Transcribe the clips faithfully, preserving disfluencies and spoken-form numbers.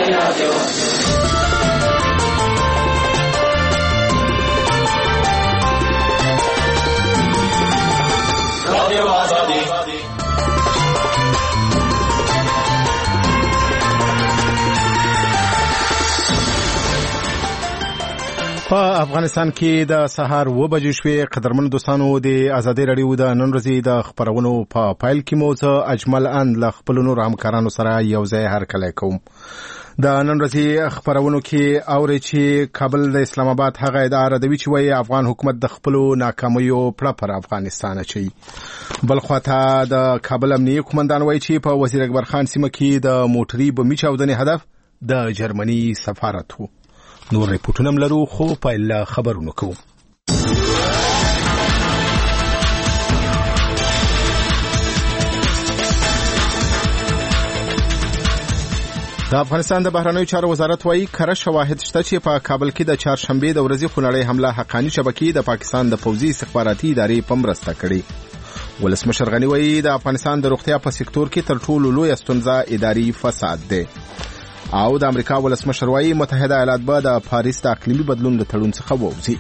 په افغانستان کې د سهار و بجې شوې. قدرمن دوستانو د ازادي رادیو د نن ورځې د خبرونو په پایل کې مو زه اجمل اند له خپل نور همکارانو سره یو ځای هرکلی کوم. د نن ورځې خبرونو کې اوري چې کابل د اسلام آباد هغه ادعا ردوي چې وایي افغان حکومت د خپل ناکامیو پړه پر افغانستان اچي. بل خواته د کابل امنیه قومندان وایي چې په وزیر اکبر خان سیمه کې د موټري بمي چاودنې هدف د جرمني سفارت وو. نور ریپورټونه لرو خو په خبرونو کوو. د افغانستان د بهرنیو چارو وزارت وايي کره شواهد شته چې په کابل کې د چهارشنبه د ورځې خونړۍ حمله حقانی شبکې د پاکستان د پوځي استخباراتي ادارې په مرسته کړې. ولسمشر غنی وايي د افغانستان د روغتیا په سکتور کې تر ټولو لوی ستونزه اداري فساد دی. او د امریکا ولسمشر وايي متحده ایالات به د پاریس د اقلیمي بدلون له تړون څخه ووځي.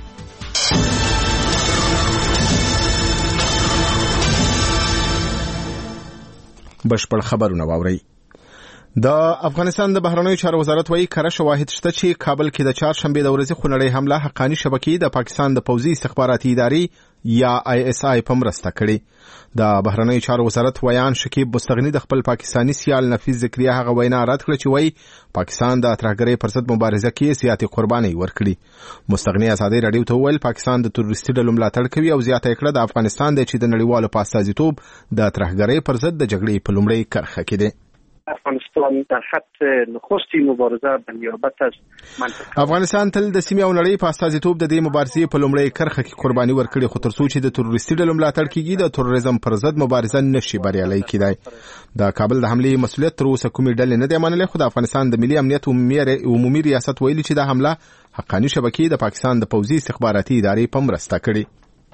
بشپړ خبرونه واوري. د افغانستان د بهرنیو چارو وزارت وايي کره شواهد شته چې کابل کې د چهارشنبه د ورځې خونړۍ حمله حقانی شبکې د پاکستان د پوځي استخباراتي ادارې یا آی اس آی په مرسته کړې. د بهرنیو چارو وزارت ویان شکیب مستغنی د خپل پاکستانی سیال نفیس ذکریا هغه وینا رد کړه چې وایي پاکستان د ترهګرۍ پر ضد مبارزه کې زیاتې قرباني ورکړي. مستغنی ازادي رادیو ته ویل پاکستان د تروریستي ډلو ملاتړ کوي او زیاته کړه د افغانستان د چې د نړیوالو په استازیتوب د ترهګرۍ پر ضد د جګړې په لومړۍ کرښه کې دی. افغانستان در خط نخستی مبارزه به نیابت از منطقه افغانستان تل د سیمې او نړۍ په استازیتوب د دې مبارزې په لومړۍ کرښه کې قرباني ورکړي خو تر څو چې د تروریستي ډلو ملاتړ کیږي د تروریزم پر ضد مبارزه نشي بریالۍ کېدای. د کابل د حملې مسؤلیت تر اوسه کومې ډلې نه دی منلې خو د افغانستان د ملي امنیت عمومي ریاست ویلي چې د حمله حقانی شبکې د پاکستان د پوځي استخباراتي ادارې په مرسته کړي.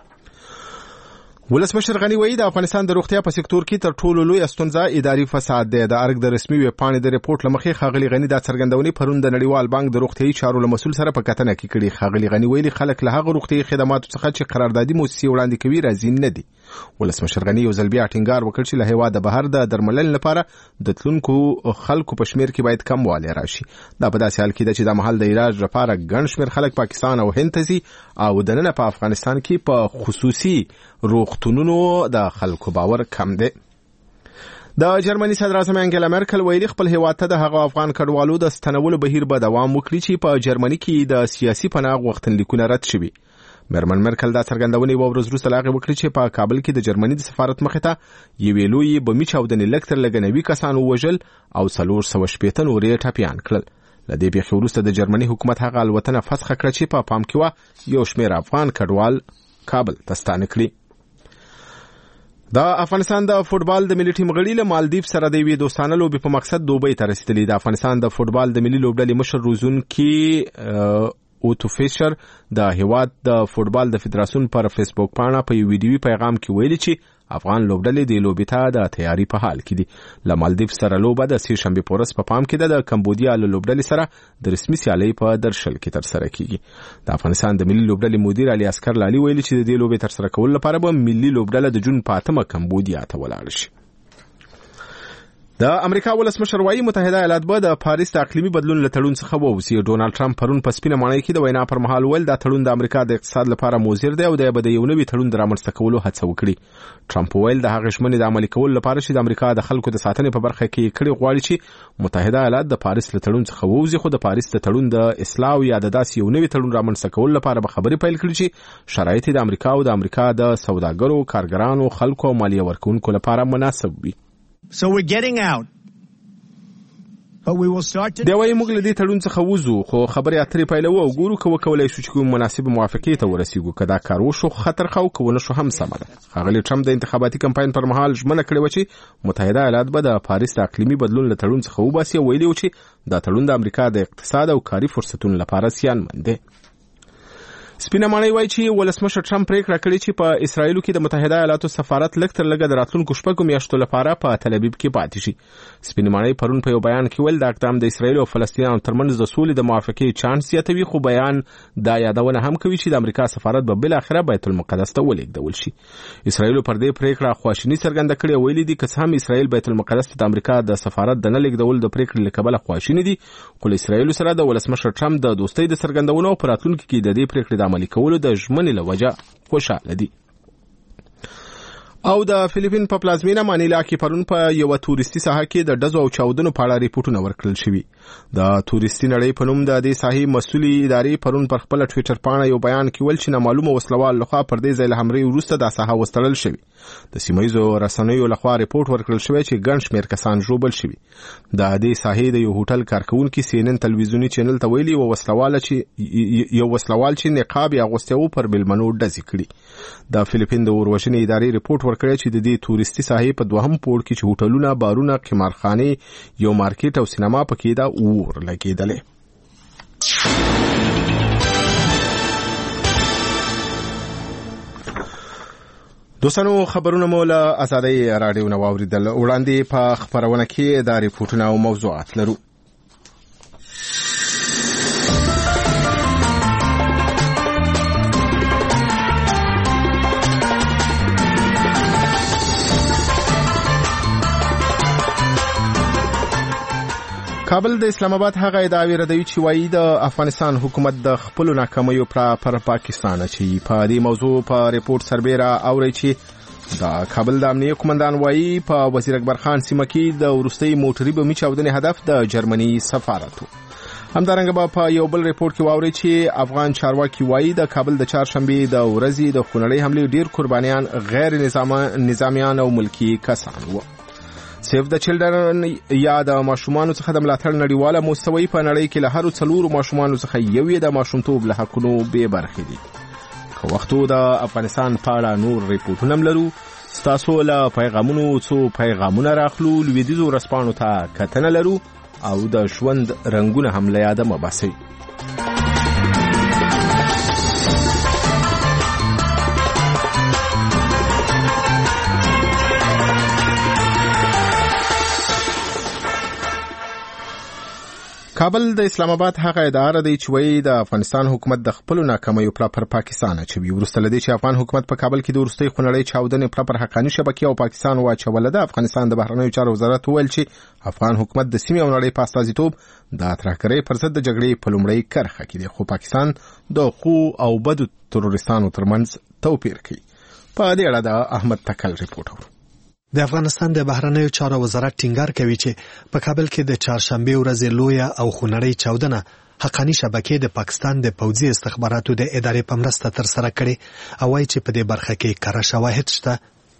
ولسمشر غنی وایي د افغانستان د روغتیا په سکتور کې تر ټولو لوی ستونزه اداري فساد دی. د ارګ د رسمي ویب پاڼې د ریپورت لمخې خاغلی غنی د څرګندونې پرون د نړیوال بانک د روغتیايي چارو له مسؤل سره په کتنه کې کړي. خاغلی غنی ویلي خلک له هغه روغتیايي خدماتو څخه چې قراردادي موسسې وړاندې کوي راضي نه دي. ولسمشر غنی یو ځل بیا ټینګار وکړ چې له هیواد بهر د درملنې لپاره د تلونکو خلکو په شمیر کې باید کم والی راشي. دا په داسې حال کې ده چې د محل د علاج لپاره ګڼ شمیر خلک پاکستان او هند ته ځي او دننه په افغانستان کې په خصوصي روغتونونو د خلکو باور کم دی. د جرمني صدر اعظم انګلا مرکل ویلي خپل هیواد ته د هغو افغان کډوالو د ستنولو بهیر به دوام وکړي چې په جرمني کې د سیاسي پناه غوښتنلیکونه رد شوي. میرمن مرکل دا څرګندونې یوه ورځ وروسته له هغې وکړې چې په کابل کې د جرمني د سفارت مخې ته یوې لویې بمي چاودنې لږ تر لږه نوي کسان ووژل او څلور سوه شپېته نور یې ټپیان کړل. له دې پیښې وروسته د جرمني حکومت هغه الوتنه فسخه کړه چې په پام کې وه یو شمېر افغان کډوال کابل ته ستانه کړي. د افغانستان د فوټبال د ملي ټیم غړي له مالدیف سره د یوې دوستانه لوبې په مقصد دوبۍ ته رسېدلي. د افغانستان د فوټبال د ملي لوبډلې مشر روزونکي اوتو فیشر د هیواد د فوټبال د فدراسیون پر فیسبوک پاڼه په یو ویډیوي پیغام کې ویلي چې افغان لوبډلې د لوبې ته د تیاری په حال کې دي. له مالدیف سره لوبه د سې شنبې په ورځ په پام کې ده. د کمبودیا له لوبډلې سره د رسمي سیالۍ په درشل کې ترسره کیږي. د افغانستان د ملي لوبډلې مدیر علي اسکر لالي ویلي چې د دې لوبې ترسره کولو لپاره به ملي لوبډله د جون په اتمه کمبودیا ته ولاړ شي. د امریکا ولسمشر وايي متحده ایالات به د پاریس د اقلیمي بدلون له تړون څخه ووځي. ډونالد ټرمپ پرون په سپینه ماڼۍ کې د وینا پر مهال ویل دا تړون د امریکا د اقتصاد لپاره مضر دی او د به د یو نوي تړون د رامنځته کولو هڅه وکړي. ټرمپ ویل د هغې ژمنې د عملي کولو لپاره چې د امریکا د خلکو د ساتنې په برخه کې کړي غواړي چې متحده ایالات د پاریس له تړون څخه ووځي خو د پاریس د تړون د اصلاح یا د داسې یو نوي تړون رامنځته کولو لپاره به خبرې پیل کړي چې شرایط د امریکا او د امریکا د سوداګرو، کارګرانو، خلکو او مالیه ورکوونکو لپاره مناسب وي. So we're getting out. دی وايي موږ له دې تړون څخه وځو خو خبرې اترې پیلوو او ګورو که وکولی شو چې کوم مناسبې موافقې ته ورسیږو. که دا کار وشو خطر خو که ونه شو هم سمه ده. ښاغلي ټرمپ د انتخاباتي کمپاین پر مهال ژمنه کړې وه چې متحده ایالات به د پاریس د اقلیمي بدلون له تړون څخه وباسي او ویلي و چې دا تړون د امریکا د اقتصاد او کاري فرصتونو لپاره زیانمن دی. سپینه ماڼۍ وایي چې ولسمشر ټرمپ پریکړه کړې چې په اسرایلو کې د متحده ایالاتو سفارت لږ تر لږه د راتلونکو شپږو میاشتو لپاره په تل ابیب کې پاتې شي. سپینه ماڼۍ پرون په یو بیان کې ویل دا اقدام د اسرایل او فلسطینیانو ترمنځ د سولې د موافقې چانس زیاتوي، خو بیان دا یادونه هم کوي چې د امریکا سفارت به بل اخره بیت المقدس ته ولېږدول شي. اسرایل پر دې پریکړه خواشیني څرګنده کړې، ویلي دي که څه هم اسرایل بیت المقدس ته د امریکا د سفارت د نه لیږدول د پریکړې له کبله خواشیني دي، خو له اسرایل سره د ولسمشر ټرمپ د دوستۍ د څرګندونو او په راتلونکي کې د دې پریکړې د عملي کولو د ژمنې له وجه خوشاله دي. او د فلیپین په پلازمینه مانیلا کې پرون په یو تورستي ساحه کې د ډزو او چاودنو په اړه ریپورتونه ورکړل شوي. د تورستي نړۍ په نوم د دې ساحې مسؤلې ادارې پرون پر خپل ټوئیټر پاڼه یو بیان کې ویل چې نامعلومه وسلوال لخوا پر دې ځای له حملې وروسته د ساحه وستړل شوی. د سیمایزو رسنیو لخوا ریپورت ورکړل شوی چې ګڼ شمېر کسان ژوبل شوي. د دې ساحې د یو هوټل کارکونکي سی ان ان تلویزیونی چینل ته ویلي و وسلوال چې یو وسلوال چې نقاب یې اغوستی و پر بلمنو ډزې کړي. د فلیپین د اوروژنې ادارې ریپورت ورکړی چې د دې تورستي ساحې په دوهم پوړ کې چې هوټلونه، بارونه، قمارخانې، یو مارکیټ او سینما پکې دا اور لګېدلې. دوستانو خبرونه مو له آزادۍ رادیو نه واوریدل. وړاندې په خبرونه کې دا ریپورتونه او موضوعات لرو. کابل د اسلام آباد هغه ادعاوې ردوي چې وایي د افغانستان حکومت د خپل ناکامیو پر پاکستان چې په دې موضوع په ریپورت سربېره اوري چې د کابل د امنیه قومندان وایي په وزیر اکبر خان سیمه کې د وروستۍ موټري بمي چاودنې هدف د جرمني سفارت و. همدارنګه په یو بل ریپورت کې واوري چې افغان چارواکي وایي د کابل د چهارشنبه د ورځې د خونړۍ حملې ډیر قربانیان غیر نظامیان او ملکی کسان وو. سیف د چلډرن یا د ماشومانو څخه د ملاتړ نړیواله موسسه په نړۍ کې له هر څلورو ماشومانو څخه یو یې د ماشومتوب له حقونو بې برخې دي. که وختو د افغانستان په اړه نور ریپورټونه هم لرو. ستاسو له پیغامونو څو پیغامونه راخلو، لویدیځو ورځپاڼو ته کتنه لرو او د ژوند رنګونه هم له یاده مه باسئ. کابل د اسلام آباد هغه اداره دی چې وایي د افغانستان حکومت د خپل ناکامیو پر پاکستان اچوي. وروسته لدی چې افغان حکومت په کابل کې د ورستۍ خونړۍ چاودنې پر حقاني شبکې او پاکستان واچوله، د افغانستان د بهرنیو چارو وزارت ویل چې افغان حکومت د سیمې او نړۍ په استازیتوب د ترهګرۍ پر ضد د جګړې په لومړۍ کرښه کې دی، خو پاکستان د خو او بدو تروریستانو ترمنځ توپیر کوي. په دې اړه د احمد تکل ریپورت اورو. د افغانستان د بهرنیو چارو وزارت ټینګار کوي چې په کابل کې د چهارشنبه ورځې لویه او خونړۍ چاودنه حقاني شبکې د پاکستان د پوځي استخباراتو د ادارې په مرسته ترسره کړې او وايي چې په دې برخه کې کره شواهد شته.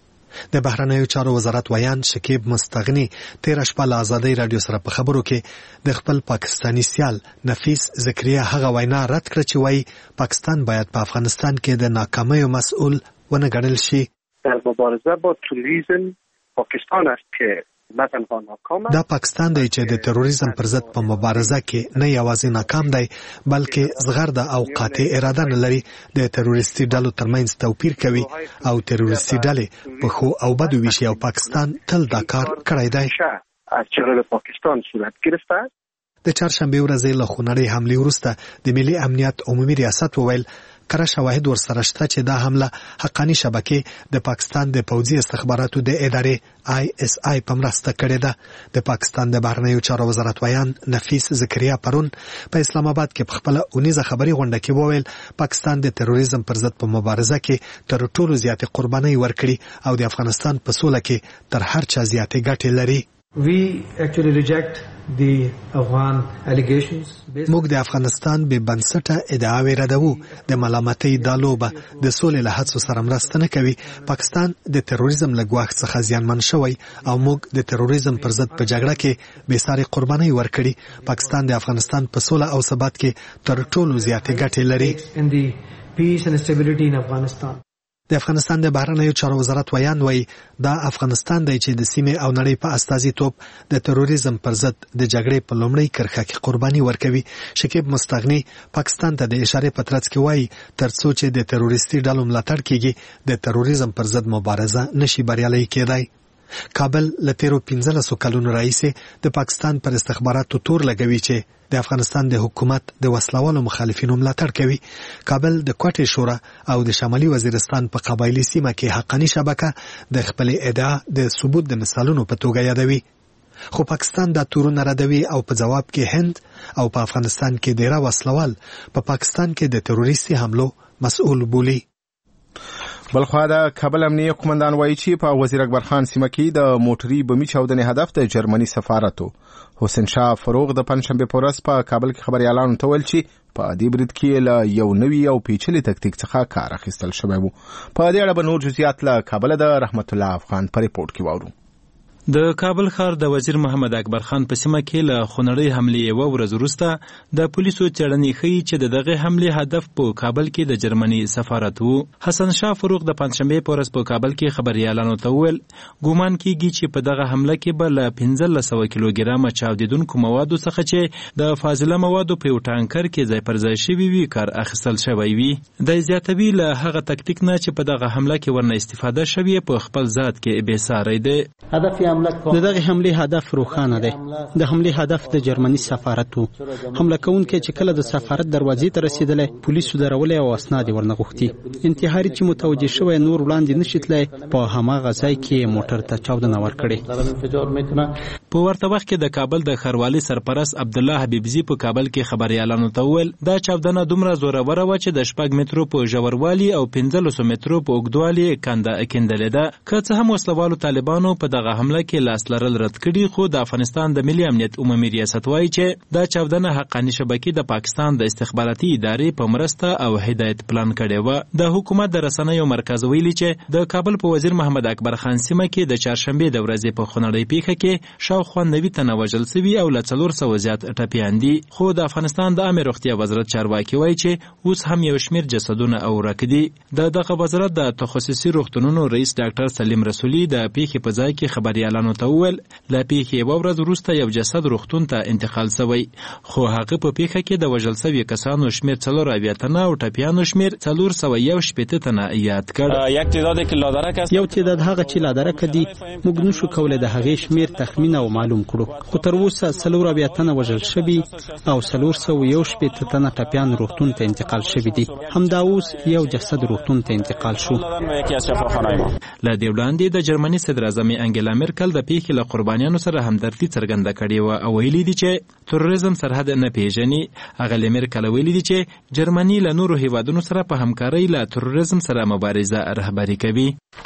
د بهرنیو چارو وزارت ویان شکیب مستغنی تیر شپه له آزادۍ رادیو سره په خبرو کې د خپل پاکستانی سیال نفیس زکریا هغه وینا رد کړ چې وايي پاکستان باید په افغانستان کې د ناکامیو مسؤل ونه ګڼل شي. در مبارزه با تروریسم پاکستان است که نه تنها ناکام است. دا پاکستان دی چې د تروریزم پر ضد په مبارزه کې نه یوازې ناکام دی بلکې زغرده او قاطع اراده نه لري. د تروریستي ډلو ترمنځ توپیر کوي او تروریستي ډلې په خو او بدو ویشي او پاکستان تل دا کار کړی دی. از چهره پاکستان صورت گرفته است. د چهارشنبه ورځې له خونړۍ حملې وروسته د ملي امنیت عمومي ریاست وویل کره شواهد ورسره شته چې دا حمله حقاني شبکې د پاکستان د پوځي استخباراتو د ادارې آی اس آی په مرسته کړې ده. د پاکستان د بهرنیو چارو وزارت ویان نفیس زکریا پرون په اسلام آباد کې په خپل اونیزه خبري غونډه کې وویل پاکستان د تروریزم پر ضد په مبارزه کې تر ټولو زیاتې قرباني ورکړي او د افغانستان په سوله کې تر هر چا زیاتې ګټې لري. We actually reject the Afghan allegations. موږ د افغانستان به بنسټه ادعاوې ردوو. د ملامتۍ دا لوبه د سولې له هڅو سره مرسته نه کوي. پاکستان د تروریزم له ګواښ څخه زیانمن شوی او موږ د تروریزم پر ضد په جګړه کې بې ساري قرباني ورکړي. پاکستان د افغانستان په سوله او ثبات کې تر ټولو زیاتې ګټې لري. In the peace and stability in Afghanistan. د افغانستان د بهرنیو چارو وزارت ویان وایي دا افغانستان دی چې د سیمې او نړۍ په استازیتوب د تروریزم پر ضد د جګړې په لومړۍ کرښه کې قرباني ورکوي. شکیب مستغني پاکستان ته د اشارې په ترڅ کې وایي ترڅو چې د تروریستي ډلو ملاتړ کیږي د تروریزم پر ضد مبارزه نشي بریالۍ کېدای. کابل له تیرو پنځلسو کلونو راهیسې د پاکستان پر استخباراتو تور لګوي چې د افغانستان د حکومت د وسلوالو مخالفینو ملاتړ کوي. کابل د کوټې شورا او د شمالي وزیرستان په قبایلی سیمه کې حقاني شبکه د خپل ادعا د ثبوت د مثالونو په توګه یادوي. خو پاکستان دا تورونه ردوي او په جواب کې هند او په افغانستان کې ډیره وسلوال په پاکستان کې د تروریستي حملو مسؤل بولي. بلخوا د کابل امنیه قومندان وایي چې په وزیر اکبر خان سیمه کې د موټري بمي چاودنې هدف د جرمني سفارت حسین شاه فروغ د پنځشنبه په ورځ په کابل کې خبريالانو ته ویل چې په دې برید کې له یو نوي او پیچلي تکتیک څخه کار اخیستل شوی وو. په دې اړه به نور جزئیات له کابل د رحمت الله افغان په ریپورت کې واورو. د کابل ښار د وزیر محمد اکبر خان په سیمه کې له خونړۍ حملې یوه ورځ وروسته د پولیسو څېړنې ښیي چې د دغه حملې هدف په کابل کې د جرمني سفارت و. حسن شاه فروغ د پنځشنبې په ورځ په کابل کې خبريالانو ته وویل ګومان کېږي چې په دغه حمله کې به له پنځلس سوه کیلوګرامه چاودېدونکو موادو څخه چې د فاضله موادو په یو ټانکر کې ځای پر ځای شوي وي کار اخیستل شوی وي. د زیاتوي له هغه تکتیک نه چې په دغه حمله کې ورنه استفاده شوې په خپل ذات کې بېساری دی. د دغه حملې هدف روښانه دی. د حملې هدف د جرمني سفارت وو. حمله کوونکي چې کله د سفارت دروازې ته رسیدلی پولیسو درولې او اسناد یې ورنه غوښتي. انتحاري چې متوجه شوی نور وړاندې نشي تللی په هماغه ځای کې موټر ته چاودنه ورکړې. په ورته وخت کې د کابل د ښاروالي سرپرست عبدالله حبیبزي په کابل کې خبريالانو ته وویل دا چاودنه دومره زوروره وه چې د شپږ مترو په ژوروالي او پنځلسو مترو په اوږدوالي کنده کیندلې ده. که څه هم وسلوالو طالبانو په دغه حمله کې لاس لرل رد کړي خو د افغانستان د ملي امنیت عمومي ریاست وایي چې دا چاودنه حقاني شبکې د پاکستان د استخباراتي ادارې په مرسته او هدایت پلان کړې وه. د حکومت د رسنیو مرکز ویلي چې د کابل په وزیر محمد اکبر خان سیمه کې د چهارشنبې د ورځې په خونړۍ پیښه کې شاوخوا نوي تنه وژل سوي او له څلور سوه زیات ټپیان دي. خو د افغانستان د عامه روغتیا وزارت چارواکي وایي چې اوس هم یو شمېر جسدونه او ورک دي. د دغه وزارت د تخصصي روغتونونو رئیس ډاکټر سلیم رسولي د پیښې په ځای کې خبريالانو ته وویل له پیښې یوه ورځ وروسته یو جسد روغتون ته انتقال سوی خو هغه په پیښه کې د وژل سوي کسانو شمېر څلور اویا تنه او ټپیانو شمېر څلور سوه یو شپېته تنه یاد کړ. یو تعداد هغه چې لادرکه دي موږ نشو کولی د هغې شمېر تخمین او معلوم کړو خو تر اوسه څلور اویا تنه وژل شوي او څلور سوه یو شپېته تنه ټپیان روغتون ته انتقال شوي دي. همدا اوس یو جسد روغتون ته انتقال شو. له دې وړاندې د جرمني صدراعظم انګلا مرکل د پیښې له قربانیانو سره همدردي څرګنده کړې وه او ویلي دي چې تروریزم سرحد نه پیژني. هغه له مرکل ویلي دي چې جرمني له نورو هیوادونو سره په همکارۍ له تروریزم سره مبارزه رهبري کوي.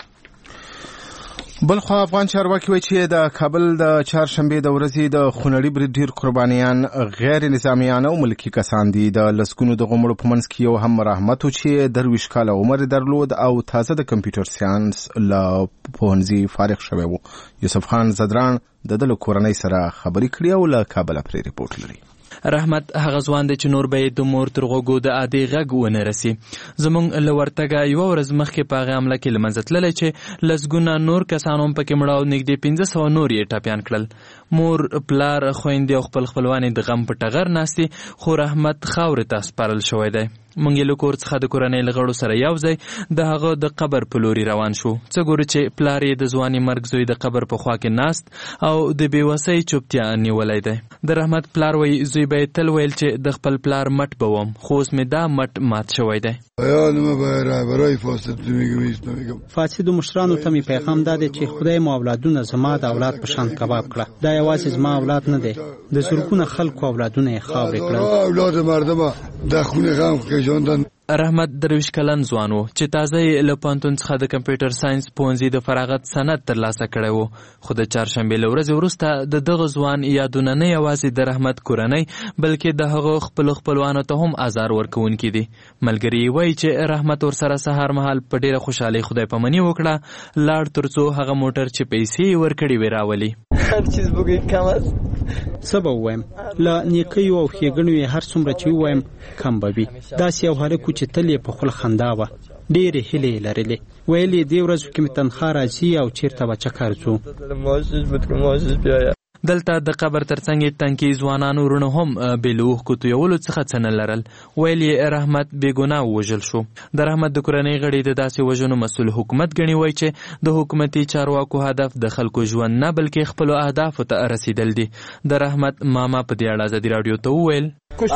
بلخوا افغان چارواکي وایي چې د کابل د چهارشنبې د ورځې د خونړي برید ډېر قربانیان غیر نظامیان او ملکي کسان دي. د لسګونو د غمړو په منځ کې یو هم رحمت و چې درویش کاله عمر درلود او تازه د کمپیوټر ساینس له پوهنځي فارغ شوی و. یوسف خان زدران د ده له کورنۍ سره خبرې کړي او له کابله پرې ریپورټ لري. رحمت هغه ځوان دی چې نور به د مور تر غوږو د عادي غږ ونه رسي. زموږ له ورتګه یوه ورځ مخکې په هغې حمله کې له منځه تللی چې لسګونه نور کسان هم پکې مړه او نږدې پنځه سوه نور یې ټپیان کړل. مور پلار خویندې او خپل خپلوان د غم په ټغر ناست دي خو رحمت خاورې ته سپارل شوی دی. موږ یې له کور څخه د کورنۍ له غړو سره یو ځای د هغه د قبر په لوري روان شو. څه ګورو چې پلار یې د ځواني مرګ زوی د قبر په خوا کې ناست او د بېوسۍ چوپتیا نیولی دی. د رحمت پلار وایي زوی به یې تل ویل چې د خپل پلار مټ به وم خو اوس مې دا مټ مات شوی دی. فاسدو مشرانو ته مې پیغام دا دی چې خدای مو اولادونه زما د اولاد په شان کباب کړه. دا یوازې زما اولاد نه دی د زرګونه خلکو اولادونه یې خاورې کړل. اولاد مردمه د خونې غم کشاندن. رحمت درویش کلن ځوان و چې تازه یې له پوهنتون څخه د کمپیوټر ساینس پوهنځي د فراغت سند ترلاسه کړی و. خو د چهارشنبې له ورځې وروسته د دغه ځوان یادونه نه یوازې د رحمت کورنۍ بلکې د هغه خپلو خپلوانو ته هم ازار ورکوونکي دي. ملګري یې وایي چې رحمت ورسره سهار مهال په ډېره خوشحالۍ خدای پامني وکړه لاړ تر څو هغه موټر چې پیسې یې ورکړې وې راولي. هر چیز بګوی کم است. څه به ووایم له نیکیو او ښېګڼو یې هر څومره چې ووایم کم به وي. داسې یو هلک چې تل یې په خوله خندا وه ډېرې هیلې لرلې. ویل یې دې ورځو کې مې تنخوا راځي او چېرته به چکر ځو. دلته د قبر ترڅنګ تنکي ځوانانو ورونه هم بې له اوښکو تویولو څخه څه نه لرل. ویل یې رحمت بې ګناه ووژل شو. د رحمت د کورنۍ غړي د داسې وژنو مسؤل حکومت ګڼي. وایي چې د حکومتي چارواکو هدف د خلکو ژوند نه بلکې خپلو اهدافو ته رسیدل دي. د رحمت ماما په دې اړه ازادي راډیو ته وویل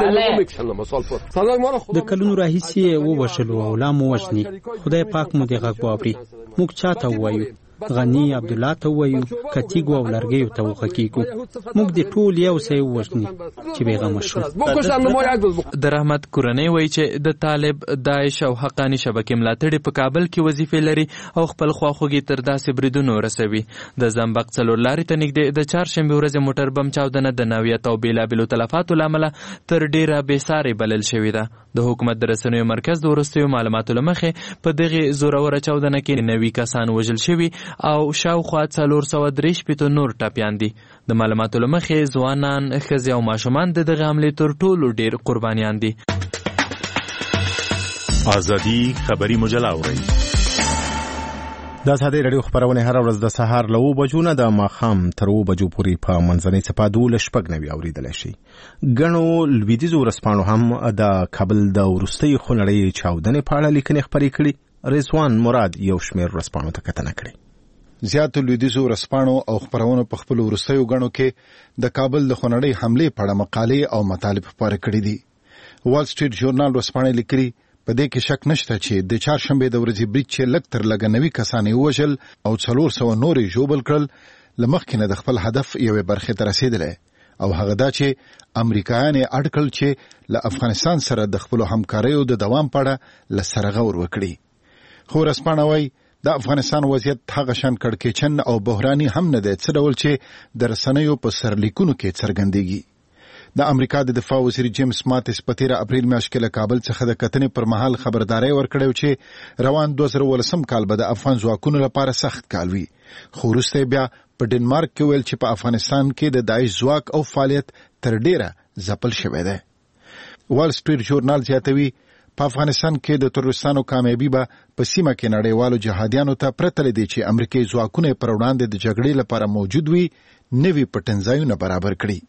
د کلونو راهیسې یې ووژلو او لا مو وژني. خدای پاک مو دې غږ واوري. موږ چا ته ووایو؟ غنی عبدالله ته ووایو که تیږو او لرګیو ته وغږیږو؟ موږ دې ټول یو ځای ووژني چې بېغمه شو. د رحمت کورنۍ وایي چې د طالب، داعش او حقاني شبکې ملاتړي په کابل کې وظیفې لري او خپل خواخوږي تر داسې بریدونو رسوي. د زنبق څلور لارې ته نږدې د چهارشنبې ورځې موټر بم چاودنه د نوعیت او بېلابېلو تلفاتو له امله تر ډېره بېسارې بلل شوې ده. د حکومت د رسنیو مرکز د وروستیو معلوماتو له مخې په دغې زوروره چاودنه کې نوي کسان وژل شوي او شاوخوا څلور سوه درې شپېته نور ټپیان دي. د معلوماتو له مخې ځوانان، ښځې او ماشومان د دغه حملې تر ټولو ډېر قربانیان دي. ازادي خبري مجله اورئ. د ازادي راډیو خبرونه هر ورځ د سهار له اوه بجو نه د ماښام تر اوه بجو پورې په منځنۍ څپه دولس شپږ نوي اورېدلی شي. ګڼو لویدیځو ورځپاڼو هم د کابل د وروستۍ خونړۍ چاودنې په اړه لیکنې خپرې کړي. رضوان مراد یو شمېر ورځپاڼو ته کتنه کړې. زیاتو لویدیځو ورځپاڼو او خپرونو په خپلو وروستیو ګڼو کې د کابل د خونړۍ حملې په اړه مقالې او مطالب خپاره کړي دي. وال سټریټ ژورنال ورځپاڼې لیکلي په دې کې شک نشته چې د چهارشنبې د ورځې برید چې لږ تر لږه نوي کسان یې ووژل او څلور سوه نور یې ژوبل کړل، له مخکې نه د خپل هدف یوې برخې ته رسېدلی او هغه دا چې امریکایان یې اډ کړل چې له افغانستان سره د خپلو همکاریو د دوام په اړه له سره غور وکړي. خو ورځپاڼه وایي د افغانستان وضعیت هغه شان کړکېچن او بحراني هم نه دی څه ډول چې د رسنیو په سرلیکونو کې څرګندېږي. د امریکا د دفاع وزیر جیمز ماتس په تیره اپریل میاشت کې له کابل څخه د کتنې پر مهال خبرداری ورکړی چې روان دوه زره ولسم کال به د افغان ځواکونو لپاره سخت کال وي. خو وروسته بیا په ډنمارک کې ویل چې په افغانستان کې د داعش ځواک او فعالیت تر ډیره ځپل شوی دی. وال سټریټ ژورنال زیاتوي په افغانستان کې د تروریستانو کامیابي به په سیمه کې نړیوالو جهادیانو ته پرته له دې چې امریکایي ځواکونه پر وړاندې د جګړې لپاره موجود وي نوي پټنځایونه برابر کړي.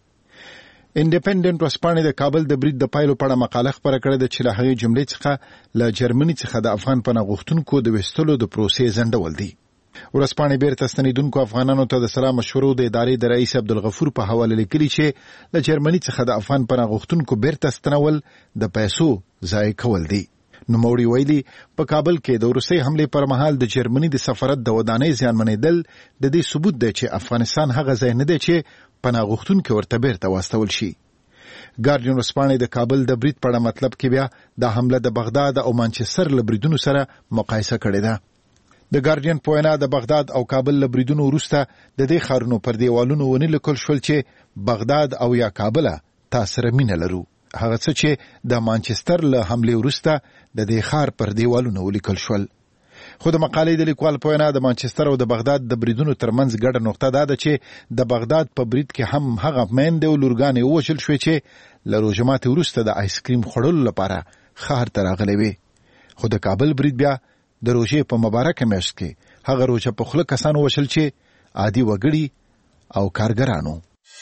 انډیپندنت ورځپاڼې د کابل د برید د پایلو په اړه مقاله خپره کړې ده چې له هغې جملې څخه له جرمني څخه د افغان پناه غوښتونکو د ویستلو د پروسې ځنډول دي. ورځپاڼې بیرته ستنېدونکو افغانانو ته د سلا مشورو د ادارې د رئیس عبدالغفور په حواله لیکلي چې له جرمني څخه د افغان پناه غوښتونکو بیرته ستنول د پیسو ضایع کول دي. نوموړي ویلي په کابل کې د وروستۍ حملې پر مهال د جرمني د سفارت د ودانۍ زیانمنېدل د دې ثبوت دی چې افغانستان هغه ځای نه دی چې پناه غوښتونکي ورته بیرته واستول شي. ګارډین ورځپاڼې د کابل د برید په اړه مطلب کې بیا د حمله د بغداد او مانچستر له بریدونو سره مقایسه کړې ده. د ګارډین په وینا د بغداد او کابل له بریدونو وروسته د دې ښارونو پر دیوالونو ونه لیکل شول چې بغداد او یا کابل تا سره مینه لرو. هغه څه چې د مانچستر له حملې وروسته د دې ښار پر دیوالونو ولیکل شول. خو د مقالې د لیکوال په وینا د مانچستر او د بغداد د بریدونو ترمنځ ګډه نقطه دا ده چې د بغداد په برید کې هم هغه میندې او لورګانې ووژل شوې چې له روژه ماتې وروسته د آیس کریم خوړلو لپاره ښار ته راغلې وې. خو د کابل برید بیا د روژې په مبارکه میاشت کې هغه روژه په خوله کسان ووژل چې عادي وګړي او کارګرانو.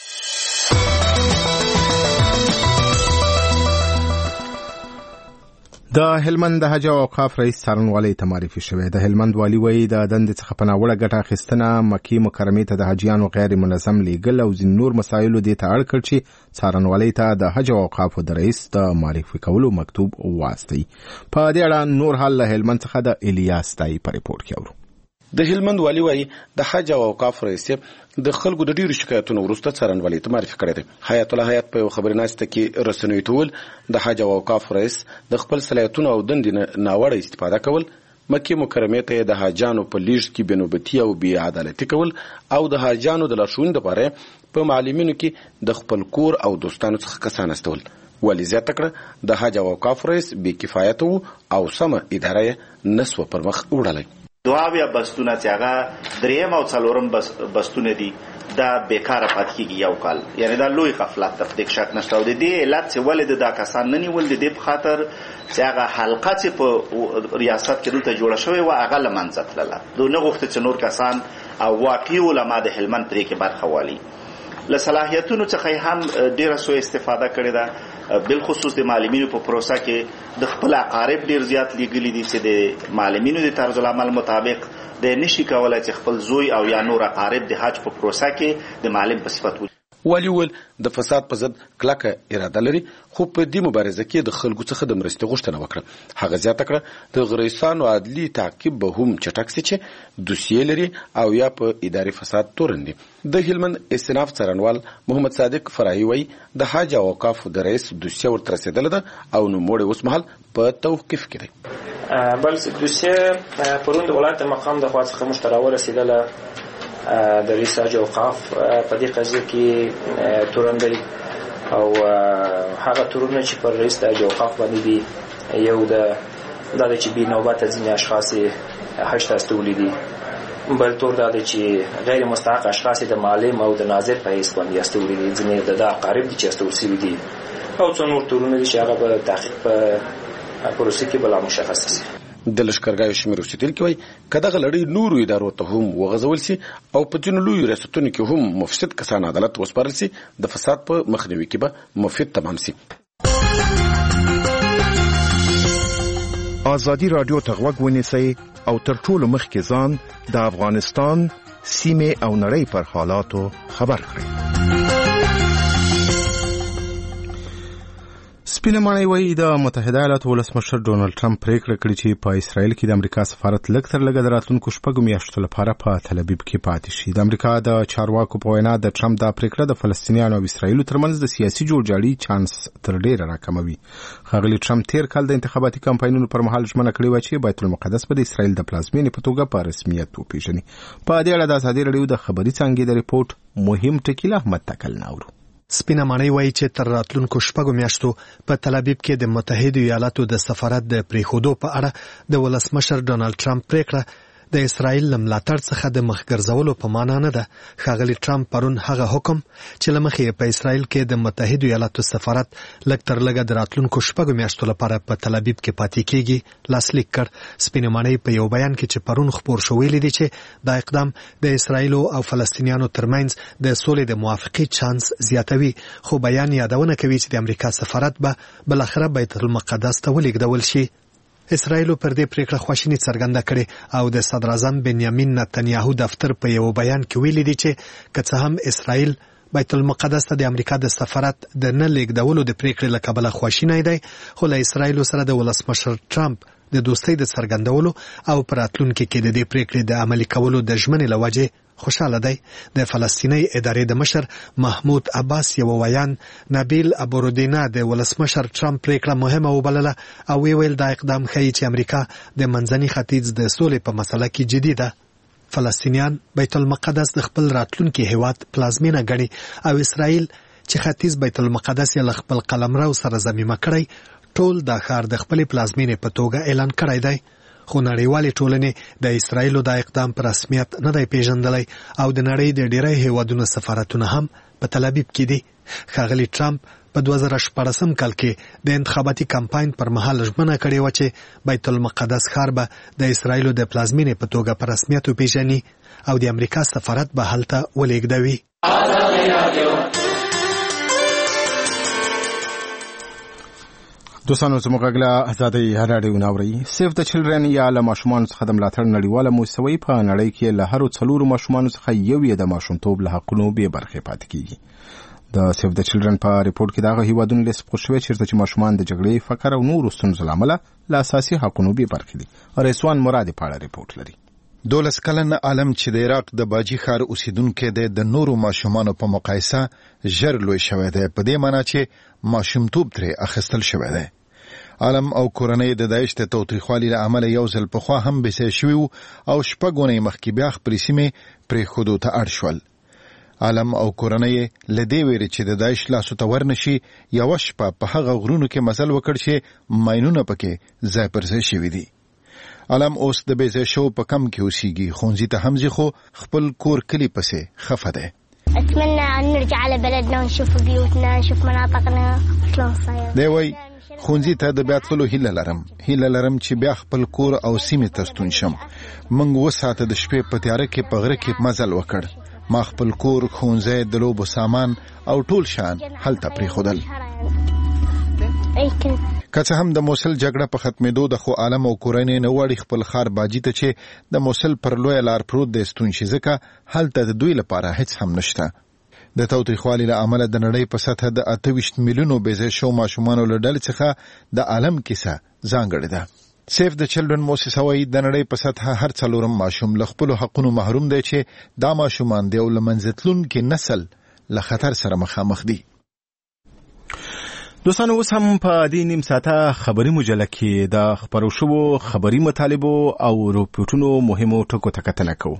د هلمند د حج او اوقاف رئیس څارنوالۍ ته معرفي شوی. د هلمند والي وایي د دندې څخه په ناوړه ګټه اخیستنه، مکې مکرمې ته د حاجیانو غیر منظم لیږل او ځینې نور مسایلو دې ته اړ کړ چې څارنوالۍ ته د حج او اوقافو د رئیس د معرفي کولو مکتوب واستوي. په دې اړه نور حال له هلمند څخه د الیاس تایي په ریپورت کې اورو. د هلمند والي وایي د حج او اوقاف رئیس د خلکو د ډیرو شکایتونو وروسته څارنوالۍ ته معرفي کړی دی. حیات الله حیات په یو خبرنامه کې رسنیو ته وویل د حج او اوقاف رئیس د خپل صلاحیتونو او دندې ناوړه استفاده کول، مکې مکرمې ته د حاجانو په لیږد کې بېنوبتي او بې عدالتي کول او د حاجانو د لارښوونې لپاره په معلمینو کې د خپل کور او دوستانو څخه کسان استول. والي زیاته کړه د حج او اوقاف رئیس بې کفایته و او سمه اداره یې نه سوه پر مخ وړلی. دوه بستونه چې هغه دریم او څلورم بستونه دي دا بیکاره پاتې کیږي یو کال، یعنی دا لوی غفلت ته د شک نشته. او د دې علت چې ولې دا کسان نه نیول د دې په خاطر چې هغه حلقه چې په ریاست کې دلته جوړه شوې وه هغه له منځه تلله. دوی نه غوښتل چې نور کسان او واقعي علما د هلمند پرې کې برخه والي. له صلاحیتونو څخه هم ډېره سوء استفاده کړې ده، بالخصوص د معلمینو په پروسه کې د خپل اقارب ډېر زیات لیږلي دي چې د معلمینو د طرز العمل مطابق د نشي کولای چې خپل زوی او یا نور اقارب د حج په پروسه کې د معلم په صفت وي. والي ول د فساد په ضد کلکه اراده لري، خو په دې مبارزه کې د خلکو څخه د مرستې غوښتنه وکړه. هغه زیاته کړه د غریسانو عدلي تعقیب به هم چټک سي چې دوسیې لري او یا په اداري فساد تورن دي. د هلمند استناف څارنوال محمد صادق فرایي وایي د حج او اوقاف د رئیس دوسیه ورته رسېدله ده او نوموړی اوس مهال په توقیف کې دی. بل دوسیه پرون د ولایت مقام د خوا څخه موږ ته راورسېدله. د رئیس حج اوقاف په دې قضیه کې تورن دی او هغه تورونه چې پر رئیس د حج اوقاف باندې دي، یو د دا چې بې نوبته ځینې اشخاص حج ته استولي دي، بل تور دا چې غیر مستحق اشخاص د معلم او د ناظر په حیث باندې استولي دي، ځینې د دا اقارب دي چې استول شوي دي، او څو نور تورونه دي چې هغه به تحقیق په پروسه کې بلا مشخص شي. د لشکرګاه شمیر اوسیدونکي وایي که دغه لړۍ نورو ادارو ته هم وغځول سي او په ځینو لویو ریاستونو کې هم مفسد کسان عدالت وسپارل سي، د فساد په مخنیوي کې به مفید تمام سي. ازادي رادیو ته غوږ ونیسئ او تر ټولو مخکې ځان د افغانستان سیمې او نړۍ پر حالاتو خبر کړئ. سپینه ماڼۍ وایي د متحده ایالاتو ولسمشر ډونالډ ټرمپ پریکړه کړې چې په اسرائیل کې د امریکا سفارت لږ تر لږه د راتلونکو شپږو میاشتو لپاره په تل ابیب کې پاتې شي. د امریکا د چارواکو په وینا د ټرمپ دا پریکړه د فلسطینیانو او اسرائیلو ترمنځ د سیاسي جوړجاړي چانس تر ډیره راکموي. ښاغلي ټرمپ تیر کال د انتخاباتي کمپاینونو پر مهال ژمنه کړې وه چې بیت المقدس به د اسرائیل د پلازمینې په توګه په رسمیت وپیژني. په دې اړه د ازادي راډیو د خبري څانګې د ریپورت مهم ټکی له احمد تکل ناورو. سپینه ماڼۍ وایي چې تر راتلونکو شپږو میاشتو په تل ابیب کې د متحده ایالاتو د سفارت د پریښودو په اړه د ولسمشر ډونالډ ټرمپ پریکړه د اسرائیل له ملاتړ څخه د مخ ګرځولو په معنا نه ده. ښاغلي ټرمپ پرون هغه حکم چې له مخې په اسرائیل کې د متحده ایالاتو سفارت لږ تر لږه د راتلونکو شپږو میاشتو لپاره په تل ابیب کې پاتې کیږي لاسلیک کړ. سپینه ماڼۍ په یو بیان کې چې پرون خپور شو ویلي دي چې دا اقدام د اسرائیل او فلسطینیانو ترمنځ د سولې د موافقې چانس زیاتوي، خو بیان یادونه کوي چې د امریکا سفارت به بلاخره بیت المقدس ته ولېږدول شي. اسرائیل پر دې پریکړه خواشیني څرګنده کړې او د صدر اعظم بنیامین نتنیاهو دفتر په یو بیان کې ویلي دي چې که څه هم اسرائیل بیت المقدس ته د امریکا د سفارت د نه لیږدولو د پریکړې له کبله خواشینی دی، خو له اسرائیل سره د ولسمشر ټرمپ د دوستۍ د څرګندولو او پر راتلونکي کې د دې پریکړې د عملي کولو د ژمنې له وجې خوشاله دی. د فلسطیني ادارې د مشر محمود عباس یو ویان نبیل ابورودینا د ولسمشر ټرمپ پریکړه مهمه وبلله او ویل دا اقدام ښیي چې امریکا د منځني ختیځ د سولې په مسله کې جدي ده. فلسطینیان بیت المقدس د خپل راتلونکي هیواد پلازمینه ګڼي او اسرائیل چې ختیځ بیت المقدس یې له خپل قلمرو سره ضمیمه کړی ټول دا ښار د خپلې پلازمینې په توګه اعلان کړی دی. خو نړیوالې ټولنې د اسرائیلو دا اقدام په رسمیت نه دی پیژندلی او د نړۍ د ډیری هیوادونو سفارتونه هم په تل ابیب کې دي. ښاغلي ټرمپ په دوه زره شپاړسم کال کې د انتخاباتي کمپاین پر مهال ژمنه کړې وه چې بیت المقدس ښار به د اسرائیلو د پلازمینې په توګه په رسمیت وپیژني او د امریکا سفارت به هلته ولېږدوي. دوستانو زموږ غږ له ازادۍ راډیو ناورئ. سیف د چلډرن یا له ماشومانو څخه د ملاتړ نړیواله موسسه په نړۍ کې له هرو څلورو ماشومانو څخه یو یې د ماشومتوب له حقونو بې برخې پاتې کیږي. د سیف د چلډرن په ریپورت کې دغه هیوادونو لیست خپور شوی چیرته چې ماشومان د جګړې، فقر او نورو ستونزو له امله له اساسي حقونو بې برخې دي. رضوان مرادي په اړه ریپورت لري. دولس کلن عالم چې د عراق د باجی ښار اوسیدونکو دی د نورو ماشومانو په مقایسه ژر لوی شوی دی، په دې معنی چې ماشومتوب ترې اخیستل شوی دی. عالم او کورنۍ د داعش د توتریخوالي له امله یو ځل پخوا هم بېسۍ شوي او شپږ اونۍ مخکې بیا خپلې سیمې پرېښودو ته اړ شول. عالم او کورنۍ له دې ویرې چې د داعش لاسو ته ورنشي یوه شپه په هغه غرونو کې مزل وکړ چې ماینونه پکې ځای پر ځای شوي دي. علم اوس د بیزه شو په کم کې اوسېږي، ښوونځي ته هم ځي خو خپل کور کلي پسې خفه دی. اتمنى ان نرجع على بلدنا ونشوف بيوتنا نشوف مناطقنا شلون صاير. دی وایي ښوونځي ته د بیا تللو هیله لرم هیله لرم چې بیا خپل کور او سیمې ته ستون شم. موږ اووه ساعته د شپې په تیاره کې په غره کې مزل وکړ. ما خپل کور، ښوونځی، د لوبو سامان او ټول شیان هلته پرېښودل. که څه هم د موسل جګړه په ختمېدو د خو عالم او کورنۍ نه غواړي خپل ښار باجي ته چې د موسل پر لویه لار پروت دی ستون شي، ځکه هلته د دوی لپاره هیڅ هم نشته. د تاوتریخوالي له امله د نړۍ په سطحه د اته ویشت میلیونو بېځای شو ماشومانو له ډلې څخه د عالم کیسه ځانګړې ده. سیف د چلډرن موسسه وایي د نړۍ په سطحه هر څلورم ماشوم له خپلو حقونو محروم دی چې دا ماشومان د یو له منځه تلونکي نسل له خطر سره مخامخ دي. دوستانو اوس هم په دې نیم ساعته خبري مجله کې د خبرو شوو خبري مطالبو او رپورټونو مهمو ټکو ته کتنه کوو.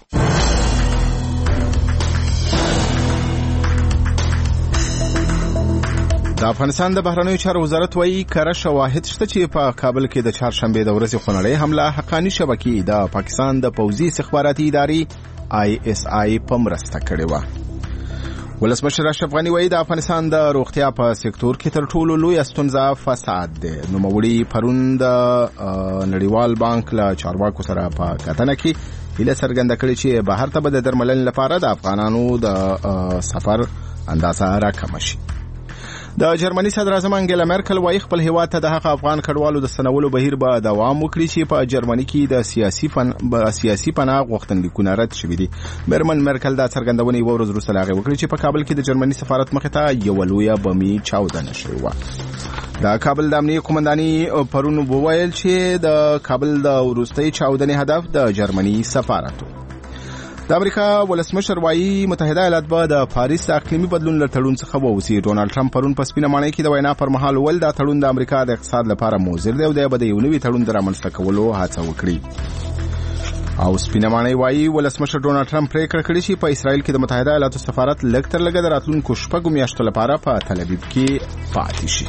د افغانستان د بهرنیو چارو وزارت وایي کره شواهد شته چې په کابل کې د چهارشنبې د ورځې خونړۍ حمله حقاني شبکې د پاکستان د پوځي استخباراتي ادارې آی اس آی په مرسته کړې وه. ولسمشر اشرف غني وایي د افغانستان د روغتیا په سکتور کې تر ټولو لویه ستونزه فساد دی. نوموړي پرون د نړیوال بانک له چارواکو سره په کتنه کې هیله څرګنده کړې چې بهر ته به د درملنې لپاره د افغانانو د سفر اندازه راکمه شي. د جرمني صدر اعظم انګیلا مرکل وایي خپل هیواد ته د هغه افغان کډوالو د ستنولو بهیر به دوام وکړي چې په جرمني کې د سیاسي فن سیاسي پناه غوښتنلیکونه رد شوي دي. میرمن مرکل دا څرګندونه یوه ورځ وروسته له هغې وکړې چې په کابل کې د جرمني سفارت مخې ته یوه لویه بمي چاودنه شوې وه. د کابل د امنیې قومنداني پرون وویل چې د کابل د وروستۍ چاودنې هدف د جرمني سفارت و. د امریکا ولسمشر وایي متحده ایالات به د پاریس د اقلیمي بدلون له تړون څخه ووځي. ډونالډ ټرمپ پرون په سپینه ماڼۍ کې د وینا پر مهال وویل دا تړون د امریکا د اقتصاد لپاره مضر دی او دی به د یو نوي تړون د رامنځته کولو هڅه وکړي. او سپینه ماڼۍ وایي ولسمشر ډونالډ ټرمپ پرېکړه کړې چې په اسرائیل کې د متحده ایالاتو سفارت لږ تر لږه د راتلونکو شپږو میاشتو لپاره په تل ابیب کې پاتې شي.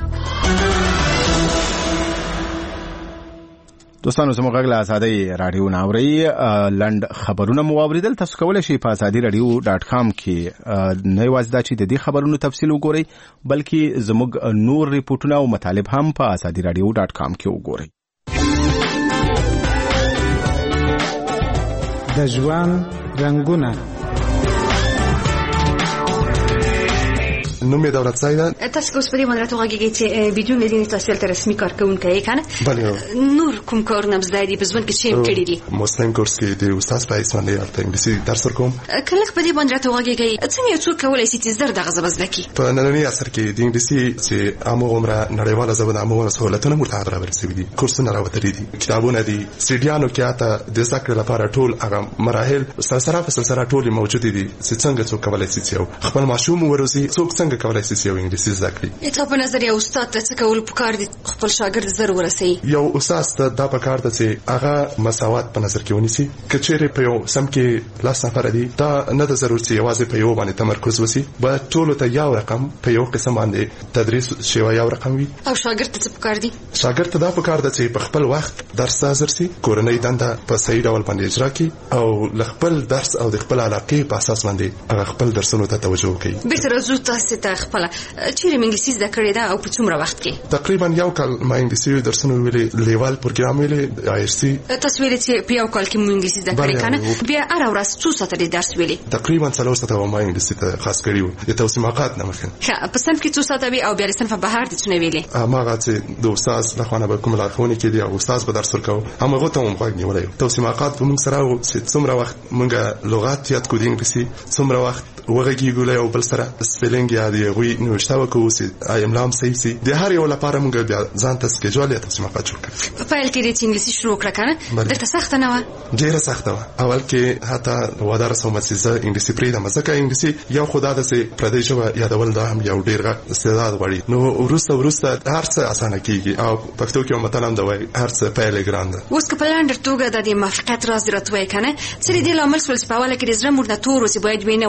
دوستانو زموږ غږ له ازادۍ راډیو نه اورئ. لنډ خبرونه مو واورېدل. تاسو کولی شئ په ازادي راډیو ډاټ کام کې نه یوازې دا چې د دې خبرونو تفصیل وګورئ بلکې زموږ نور ریپورټونه او مطالب هم په ازادي راډیو ډاټ کام کې وګورئ. د ژوند رنګونه نوم یې دولت سایدان. تاسو کوم سپری باندې راغږیږئ چې بدون مدینه تحصیل ته رسمي کارکونکي کنه؟ بله. نور کوم کارونه مزدای دي په ځوان کې چې کړی دي؟ مسلم کورس کې د استاد په اسمان دی ارته انګلیسي درس ورکوم. کله په دې باندې راغږیږئ څنګه یو څوک کولای شي چې زر دغه زبزدکی؟ په نننی عصر کې د انګلیسي چې عامه عمره نړیواله ژبه د عامه سہولتونو مرتبط برابر شوي دي. کورسونه راوتلي دي، کتابونه دي، سیډیانو کې اته د ذکر لپاره ټول هغه مراحل سلسله په سلسله ټول موجود دي چې څنګه څوک کولای شي چې خپل ماشوم وروزي څوک څنګه کولای شي چې انګلیسي زده کړي. ته په نظر یو استاد ته څه کول پکار دي خپل شاګرد زر ورسي؟ یو استاد ته دا پکار ده چې هغه مساوات په نظر کې ونیسي. کچېره په یو سم کې لاس نفر دي دا نه د ضرورت چې یوازې په یو باندې تمرکز وسی، به ټول ته یو رقم په یو قسم باندې تدریس شوی یو رقم وي. او شاګرد ته څه پکار دي؟ شاګرد ته دا پکار ده چې په خپل وخت درس حاضر سي، کورنۍ دنده په صحیح ډول باندې اجرا کړي او خپل درس او د خپل علاقې په اساس باندې هغه خپل درسونو ته توجه وکړي. به تر زو تاسو ته خپل چیرې انګلیسي زده کړې ده او په څومره وخت کې؟ تقریبا یو کال ما انګلیسي درسونه ویلې، لیوال پروګرام ویلې، آی ار سی. تاسو ویلې چې په یو کال کې مو انګلیسي زده کړې کنه؟ بیا هر ورځ څو ساعته درس ویلې؟ تقریبا څلور ساعته ما انګلیسي ته خاص کړی و د توسيمات نه مخکې. ښه په صنف کې څو ساعته وی او بیا د صنف بهر د څونه ویلې؟ ما غاڅ د استاد له خوانه به کوم لارښوونې کې دی او استاد به درس ورکاو. هغه ته هم غوږ نیولای. توسيمات په موږ سره و چې څومره وخت موږ لغات یاد کو د انګلیسي، څومره وخت وګړي ګولای او بل سره سپیلینګ یاد یې وی نو شتاو کو چې املام صحیح سي. د هر یو لپاره موږ بیا ځان ته سکیجول یا توسيمات جوړ کړو. په پیل کې د انګلیسي شروع کړه کنه؟ درته سخت نه و؟ ډیره سخت و. اول کې حتی وادار سم مسیزه انګلیسي پرې د مزه انګلیسي یو خدای د سي پردې ژبه یادول دا هم یو ډیر استعداد غواړي. نو ورسته ورسته هر څه اسانه کیږي او پښتو کې متل هم دا وایي هر څه پیل ګران ده. اوس که په لاندر توګه د موافقت راز درته وای کنه چې د لامل سول په حواله کې د زړه مرده تور او چې باید وینه وای بیره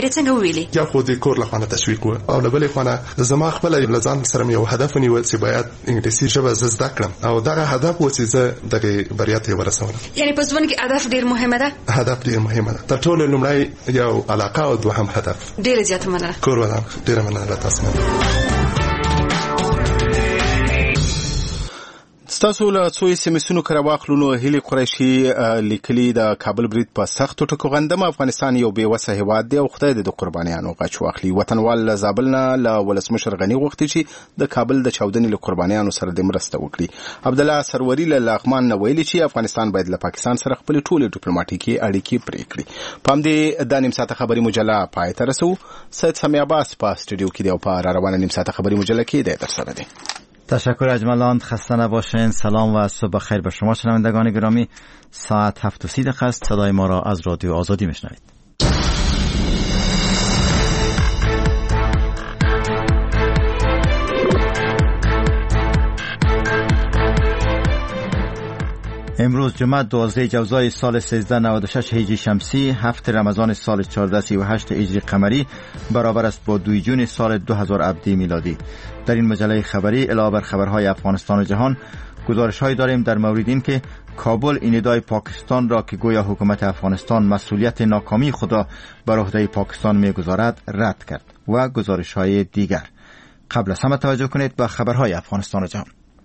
ویلې څنګه ویلې؟ یا خو د کور لخوا تشویق و او له بلې خوا زما خپل لزان سره یو هدف ونیول چې باید انګلیسي ژبه زده کړم او دا هدف و چې زه دغه بریا ته ورسوم. یعنی په ژوند کې هدف ډیر مهمه ده. هدف ډیر مهمه ده. تر ټولو لومړی یو علاقه او دوهم هدف. ډیر زیات مننه. کور ودان ډیر مننه تاسو. ستاسو له څو سیمسونو کړه واخلونو هلي قریشي لیکلي د کابل برید په سختو ټکو غندم افغانستان یو بې وسه هیواد دی او خدای د قربانیانو غچ واخلي. وطنوال له زابل نه له ولسمشر غنی غوښتي چې د کابل د چاودنې له قربانیانو سره د مرسته وکړي. عبد الله سروري له لغمان نه ویلي چې افغانستان باید له پاکستان سره خپل ټول ډیپلوماټیکي اړیکې پرې کړي. پام دې د نیم ساعته خبري مجله پای ته رسو. سید سمی عباس په استودیو کې دی او په روانه نیم ساعته خبري مجله کې دی در سره دی. تشکر اجملان، خسته نباشین. سلام و صبح بخیر به شما شنوندگان گرامی. ساعت هفت و سی دقیقه است. صدای ما را از رادیو آزادی میشنوید. امروز جمعه دوازده جوزای سال سیزده نود و شش هجری شمسی، هفت رمضان سال چهارده سی و هشت هجری قمری برابر است با دوی جون سال دو هزار عبدی میلادی. در این مجله خبری علاوه بر خبرهای افغانستان و جهان گزارش‌هایی داریم در مورد این که کابل این ادعای پاکستان را که گویا حکومت افغانستان مسئولیت ناکامی خود را بر عهده پاکستان می‌گذارد رد کرد و گزارش‌های دیگر. قبل از همه توجه کنید به خبرهای افغانستان و جهان.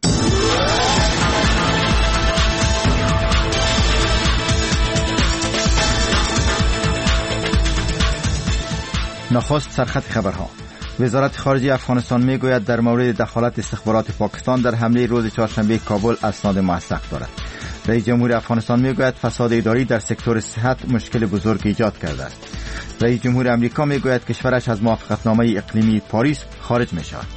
نخست سرخط خبرها. وزارت خارجه افغانستان میگوید در مورد دخالت استخبارات پاکستان در حمله روز چهارشنبه کابل اسناد موثق دارد. رئیس جمهور افغانستان میگوید فساد اداری در سکتور صحت مشکل بزرگ ایجاد کرده است. رئیس جمهور آمریکا میگوید کشورش از موافقتنامه اقلیمی پاریس خارج می شود.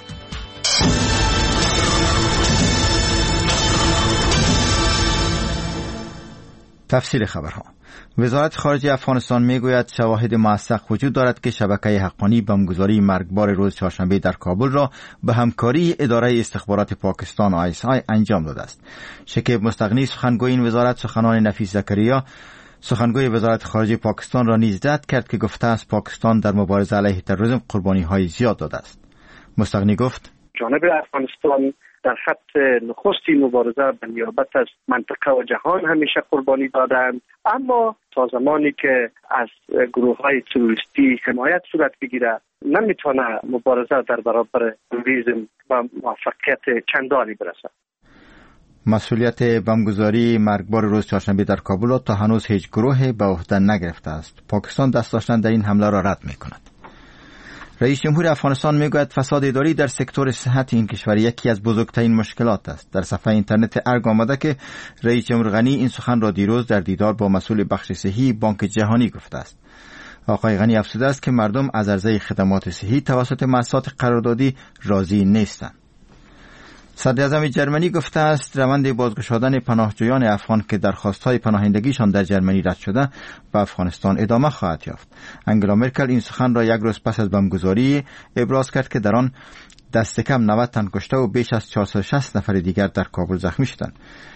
تفصیل خبرها. وزارت خارجه افغانستان میگوید شواهد موثق وجود دارد که شبکه حقانی بمبگذاری مرگبار روز چهارشنبه در کابل را به همکاری اداره استخبارات پاکستان آی اس آی انجام داده است. شکیب مستغنی سخنگوی این وزارت سخنان نفیس زکریا سخنگوی وزارت خارجه پاکستان را نیز رد کرد که گفته است پاکستان در مبارزه علیه تروریسم قربانی های زیاد داده است. مستغنی گفت جانب افغانستان در خط نخستی مبارزه به نیابت از منطقه و جهان همیشه قربانی دادند، اما تا زمانی که از گروه های تروریستی حمایت صورت بگیره نمیتونه مبارزه در برابر تروریسم و موفقیت چندانی برسد. مسئولیت بمبگذاری مرگبار روز چهارشنبه در کابل را تا هنوز هیچ گروهی به عهده نگرفته است. پاکستان دست داشتن در این حمله را رد میکند. رئیس جمهور افغانستان میگوید فساد اداری در سکتور صحت این کشور یکی از بزرگترین مشکلات است. در صفحه اینترنت ارگ آمده که رئیس جمهور غنی این سخن را دیروز در دیدار با مسئول بخش صحی بانک جهانی گفته است. آقای غنی افزوده است که مردم از عرضه خدمات صحی توسط مؤسسات قراردادی راضی نیستند. صدر اعظم جرمنی گفته است روند بازگشادن پناهجویان افغان که درخواست‌های پناهندگیشان در جرمنی رد شده به افغانستان ادامه خواهد یافت. انگلا مرکل این سخن را یک روز پس از بمبگذاری ابراز کرد که در آن دست کم نود تن کشته و بیش از چهارصد و شصت نفر دیگر در کابل زخمی شدند.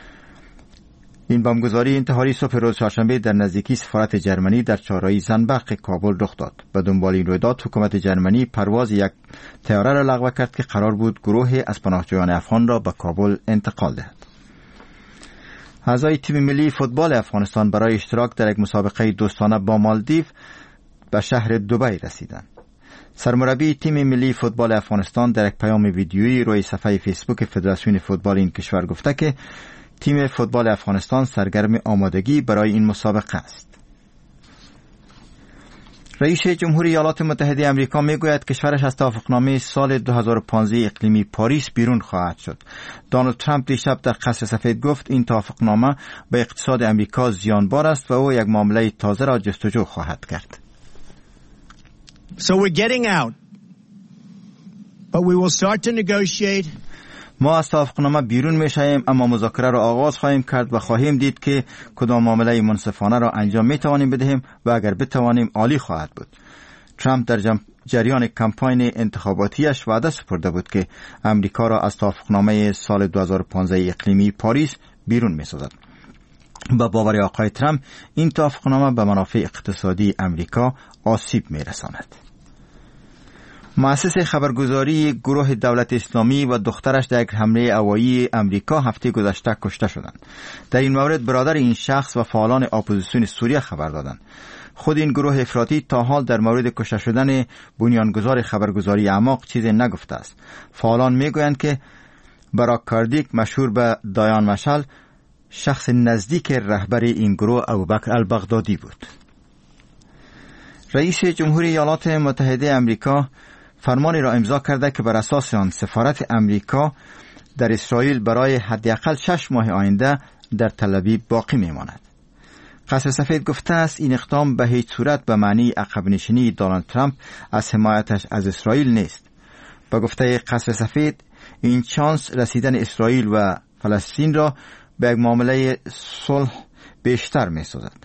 این بمبگذاری انتحاری صبح روز چهارشنبه در نزدیکی سفارت جرمنی در چهارراه زنبق کابل رخ داد. به دنبال این رویداد حکومت جرمنی پرواز یک طیاره را لغو کرد که قرار بود گروهی از پناهجویان افغان را به کابل انتقال دهد. اعضای تیم ملی فوتبال افغانستان برای اشتراک در یک مسابقه دوستانه با مالدیو به شهر دبی رسیدند. سرمربی تیم ملی فوتبال افغانستان در یک پیام ویدیویی روی صفحه فیسبوک فدراسیون فوتبال این کشور گفته که تیم فوتبال افغانستان سرگرم آمادگی برای این مسابقه است. رئیس جمهوری ایالات متحده آمریکا میگوید کشورش از توافقنامه سال دو هزار و پانزده اقلیمی پاریس بیرون خواهد شد. دونالد ترامپ دیشب در قصر سفید گفت این توافقنامه به اقتصاد آمریکا زیانبار است و او یک معامله تازه را جستجو خواهد کرد. So we're getting out. But we will start to negotiate. ما از توافقنامه بیرون میشیم اما مذاکره را آغاز خواهیم کرد و خواهیم دید که کدام معامله منصفانه را انجام میتوانیم بدهیم و اگر بتوانیم عالی خواهد بود. ترامپ در جریان کمپاین انتخاباتیش وعده سپرده بود که امریکا را از توافقنامه سال دو هزار و پانزده اقلیمی پاریس بیرون میسازد. با باور آقای ترامپ این توافقنامه به منافع اقتصادی امریکا آسیب می‌رساند. مؤسس خبرگزاری گروه دولت اسلامی و دخترش در یک حمله هوایی امریکا هفته گذشته کشته شدند. در این مورد برادر این شخص و فعالان اپوزیسیون سوریه خبر دادند. خود این گروه افراطی تا حال در مورد کشته شدن بنیانگذار خبرگزاری اعماق چیزی نگفته است. فعالان میگویند که براک کاردیک مشهور به دایان مشعل شخص نزدیک رهبر این گروه ابوبکر البغدادی بود. رئیس جمهوری ایالات متحده امریکا فرمانی را امضا کرده که بر اساس آن سفارت امریکا در اسرائیل برای حداقل شش ماه آینده در تل‌آویو باقی میماند. قصر سفید گفته است این اقدام به هیچ صورت به معنی عقب نشینی دونالد ترامپ از حمایتش از اسرائیل نیست. با گفته قصر سفید این چانس رسیدن اسرائیل و فلسطین را به یک معامله صلح بیشتر می‌سازد.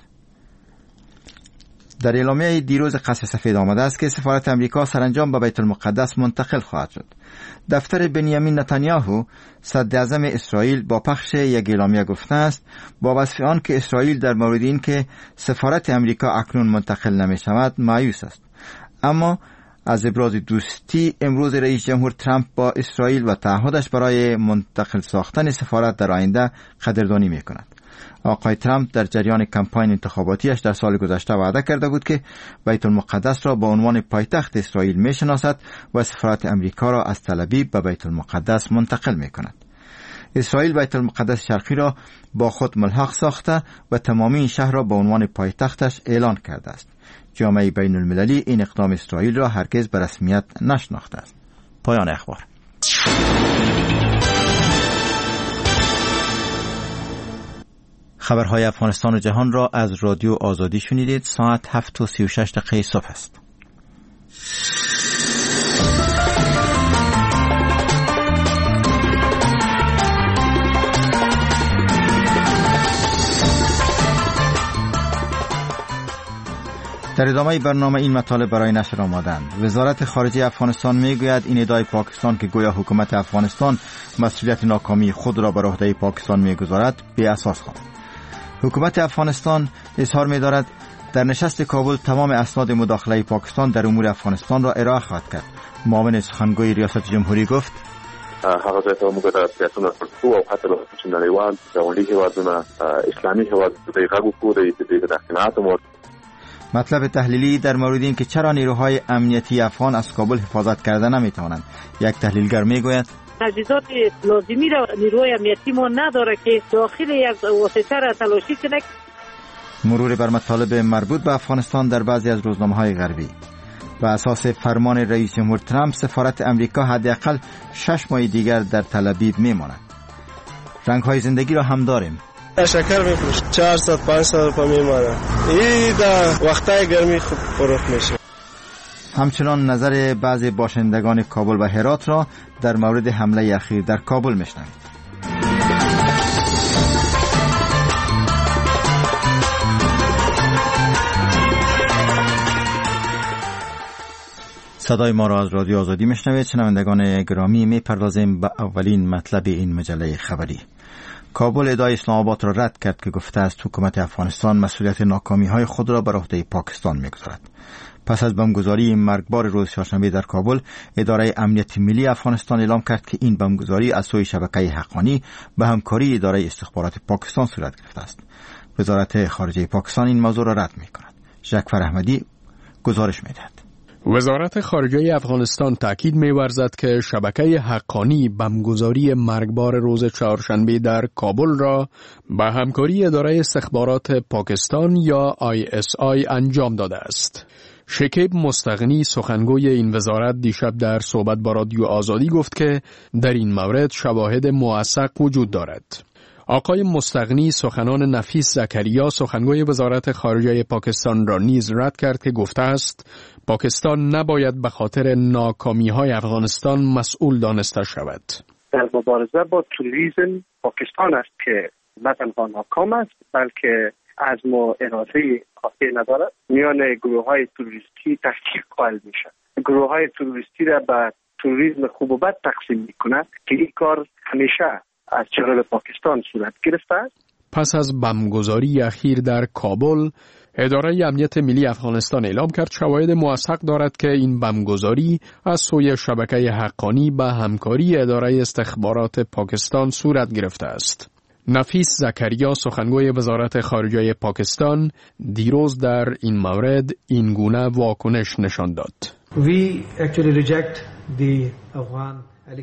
در اعلامیه دیروز قصر سفید آمده است که سفارت امریکا سرانجام به بیت المقدس منتقل خواهد شد. دفتر بنیامین نتانیاهو صدر اعظم اسرائیل با پخش یک اعلامیه گفته است با وصف آن که اسرائیل در مورد این که سفارت امریکا اکنون منتقل نمی شود مایوس است، اما از ابراز دوستی امروز رئیس جمهور ترامپ با اسرائیل و تعهدش برای منتقل ساختن سفارت در آینده قدردانی می کند. آقای ترامپ در جریان کمپاین انتخاباتیش در سال گذشته وعده کرده بود که بیت المقدس را به عنوان پایتخت اسرائیل می شناسد و سفارت امریکا را از تل‌آویو به بیت المقدس منتقل می کند. اسرائیل بیت المقدس شرقی را با خود ملحق ساخته و تمامی این شهر را به عنوان پایتختش اعلان کرده است. جامعه بین المللی این اقدام اسرائیل را هرگز به رسمیت نشناخته است. پایان اخبار. خبرهای افغانستان و جهان را از رادیو آزادی شنیدید. ساعت هفت و سی و شش دقیقه صبح است. در ادامه برنامه این مطالب برای نشر آمدند. وزارت خارجه افغانستان میگوید این ادعای پاکستان که گویا حکومت افغانستان مسئولیت ناکامی خود را بر عهده پاکستان میگذارد بی اساس خواند. حکومت افغانستان اظهار می‌دارد در نشست کابل تمام اسناد مداخله پاکستان در امور افغانستان را ارائه خواهد کرد. معاون سخنگوی ریاست جمهوری گفت هغه ځای ته موږ د سیاستونو پرتو او حتی چې نړیوال ګاونډي هیوادونه اسلامي هیوادونه د غږ کو د داخلات مو مطلب تحلیلی در مورد این که چرا نیروهای امنیتی افغان از کابل حفاظت کرده نمیتوانند. یک تحلیلگر میگوید تجهیزات لازمی را نیروی امنیتی ما نداره که داخل یک واسطه را تلاشی کنه. مرور بر مطالب مربوط به افغانستان در بعضی از روزنامه‌های غربی. بر اساس فرمان رئیس جمهور ترامپ سفارت امریکا حداقل شش ماه دیگر در تل‌آویو میماند. رنگ‌های زندگی را هم داریم. شکر میفروش چهارصد پانصد روپیه میمانه. این در وقتای گرمی خوب فروخت میشه. همچنان نظر بعضی باشندگان کابل و هرات را در مورد حمله اخیر در کابل میشنوید. صدای ما را از رادیو آزادی میشنوید. شنوندگان گرامی، میپردازیم به اولین مطلب این مجله خبری. کابل ادعای اسلام آباد را رد کرد که گفته است حکومت افغانستان مسئولیت ناکامی های خود را بر عهده پاکستان میگذارد. پس از بمبگذاری مرگبار روز چهارشنبه در کابل، اداره امنیت ملی افغانستان اعلام کرد که این بمبگذاری از سوی شبکه حقانی به همکاری اداره استخبارات پاکستان صورت گرفته است. وزارت خارجه پاکستان این موضوع را رد می‌کند. ژاکفر احمدی گزارش می‌دهد. وزارت خارجه افغانستان تاکید می‌ورزد که شبکه حقانی بمبگذاری مرگبار روز چهارشنبه در کابل را به همکاری اداره استخبارات پاکستان یا آی اس آی انجام داده است. شکیب مستغنی سخنگوی این وزارت دیشب در صحبت با رادیو آزادی گفت که در این مورد شواهد موثق وجود دارد. آقای مستغنی سخنان نفیس زکریا سخنگوی وزارت خارجه پاکستان را نیز رد کرد که گفته است پاکستان نباید به خاطر ناکامی‌های افغانستان مسئول دانسته شود. در مبارزه با تروریسم پاکستان است که نه تنها ناکام است بلکه عزم و اراده کافی ندارد. میان گروه‌های تروریستی تفکیک قائل میشد. گروه‌های تروریستی را به تروریسم خوب و بد تقسیم می‌کند که این کار همیشه از چهره پاکستان صورت گرفته است. پس از بمبگذاری اخیر در کابل، اداره امنیت ملی افغانستان اعلام کرد شواهد موثق دارد که این بمبگذاری از سوی شبکه حقانی به همکاری اداره استخبارات پاکستان صورت گرفته است. نفیس زکریا سخنگوی وزارت خارجه پاکستان دیروز در این مورد این گونه واکنش نشان داد. We actually reject the Afghan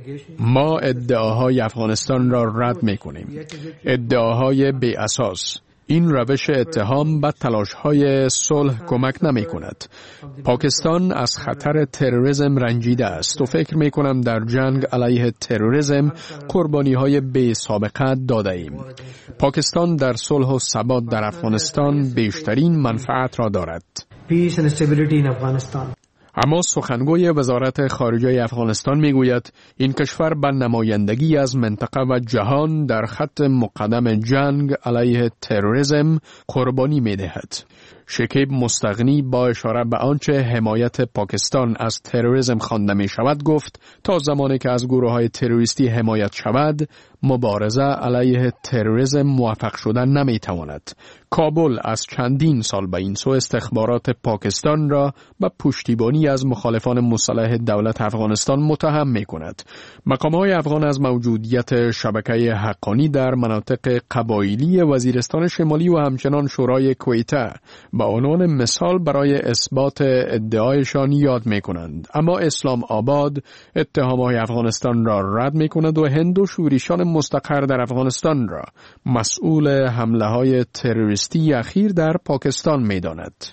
ما ادعاهای افغانستان را رد می‌کنیم. ادعاهای بی اساس. این روش اتهام به تلاش‌های صلح کمک نمی‌کند. پاکستان از خطر تروریسم رنجیده است و فکر می‌کنم در جنگ علیه تروریسم قربانی‌های بی سابقه داده‌ایم. پاکستان در صلح و ثبات در افغانستان بیشترین منفعت را دارد. Peace and stability in Afghanistan. اما سخنگوی وزارت خارجه افغانستان میگوید این کشور به نمایندگی از منطقه و جهان در خط مقدم جنگ علیه تروریسم قربانی میدهد. شکیب مستغنی با اشاره به آنچه حمایت پاکستان از تروریسم خوانده می شود گفت تا زمانی که از گروه‌های تروریستی حمایت شود مبارزه علیه تروریسم موفق شدن نمی تواند. کابل از چندین سال به این سو استخبارات پاکستان را به پشتیبانی از مخالفان مسلح دولت افغانستان متهم می کند. مقام‌های افغان از موجودیت شبکه حقانی در مناطق قبایلی وزیرستان شمالی و همچنان شورای کویته به عنوان مثال برای اثبات ادعایشان یاد می کنند. اما اسلام آباد اتهام‌های افغانستان را رد می کند و هند و شوریشان مستقر در افغانستان را مسئول حمله‌های تروریستی اخیر در پاکستان می داند.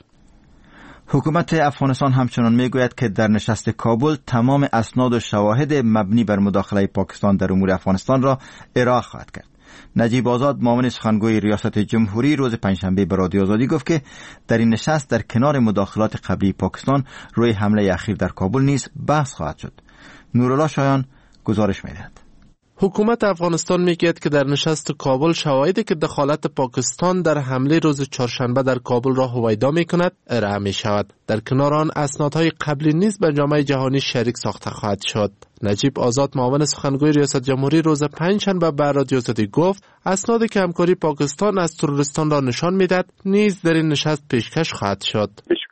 حکومت افغانستان همچنان می گوید که در نشست کابل تمام اسناد و شواهد مبنی بر مداخله پاکستان در امور افغانستان را ارائه خواهد کرد. نجیب آزاد معاون سخنگوی ریاست جمهوری روز پنجشنبه به رادیو آزادی گفت که در این نشست در کنار مداخلات قبلی پاکستان روی حمله اخیر در کابل نیز بحث خواهد شد. نورالله شایان گزارش می‌دهد. حکومت افغانستان میگوید که در نشست کابل شواهدی که دخالت پاکستان در حمله روز چهارشنبه در کابل را هویدا میکند ارائه می شود. در کنار آن اسنادهای قبلی نیز به جامعه جهانی شریک ساخته خواهد شد. نجیب آزاد معاون سخنگوی ریاست جمهوری روز پنجشنبه به رادیو آزادی گفت اسنادی که همکاری پاکستان از تروریستان را نشان میدهد نیز در این نشست پیشکش خواهد شد.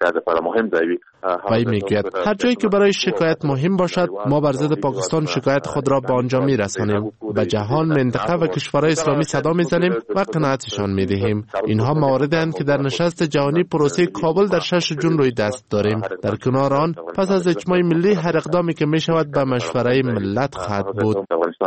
وی میگوید هر جایی که برای شکایت مهم باشد ما بر ضد پاکستان شکایت خود را به آنجا میرسانیم. به جهان، منطقه و کشورهای اسلامی صدا میزنیم و قناعتشان میدهیم. اینها مواردی اند که در نشست جهانی پروسه کابل در شش جون روی دست داریم. در کنار آن پس از اجماع ملی هر اقدامی که میشود به مشوره ملت خواهد بود.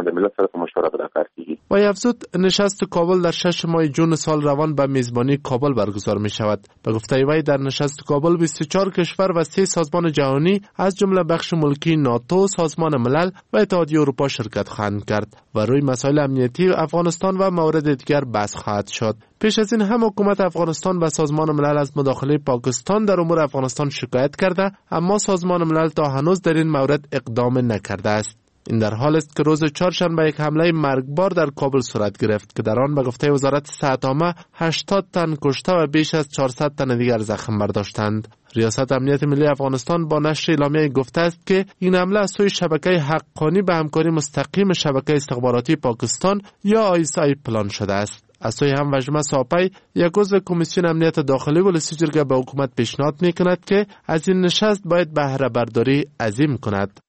و افزود نشست کابل در شش ماه جون سال روان به میزبانی کابل برگزار می شود. به گفته وی در نشست کابل بیست و چهار کشور و سه سازمان جهانی از جمله بخش ملکی ناتو، سازمان ملل و اتحادیه اروپا شرکت خواهند کرد و روی مسائل امنیتی افغانستان و موارد دیگر بحث خواهد شد. پیش از این هم حکومت افغانستان و سازمان ملل از مداخله پاکستان در امور افغانستان شکایت کرده، اما سازمان ملل تا هنوز در این مورد اقدام نکرده است. این در حال است که روز چهارشنبه یک حمله مرگبار در کابل صورت گرفت که در آن به گفته وزارت صحت عامه هشتاد تن کشته و بیش از چهارصد تن دیگر زخم برداشتند. ریاست امنیت ملی افغانستان با نشر اعلامیه گفته است که این حمله از سوی شبکه حقانی به همکاری مستقیم شبکه استخباراتی پاکستان یا آی اس آی پلان شده است. از سوی هم وجمه ساپی یک عضو کمیسیون امنیت داخلی ولسی جرگه به حکومت پیشنهاد می‌کند که از این نشست باید بهره برداری عظیم کند.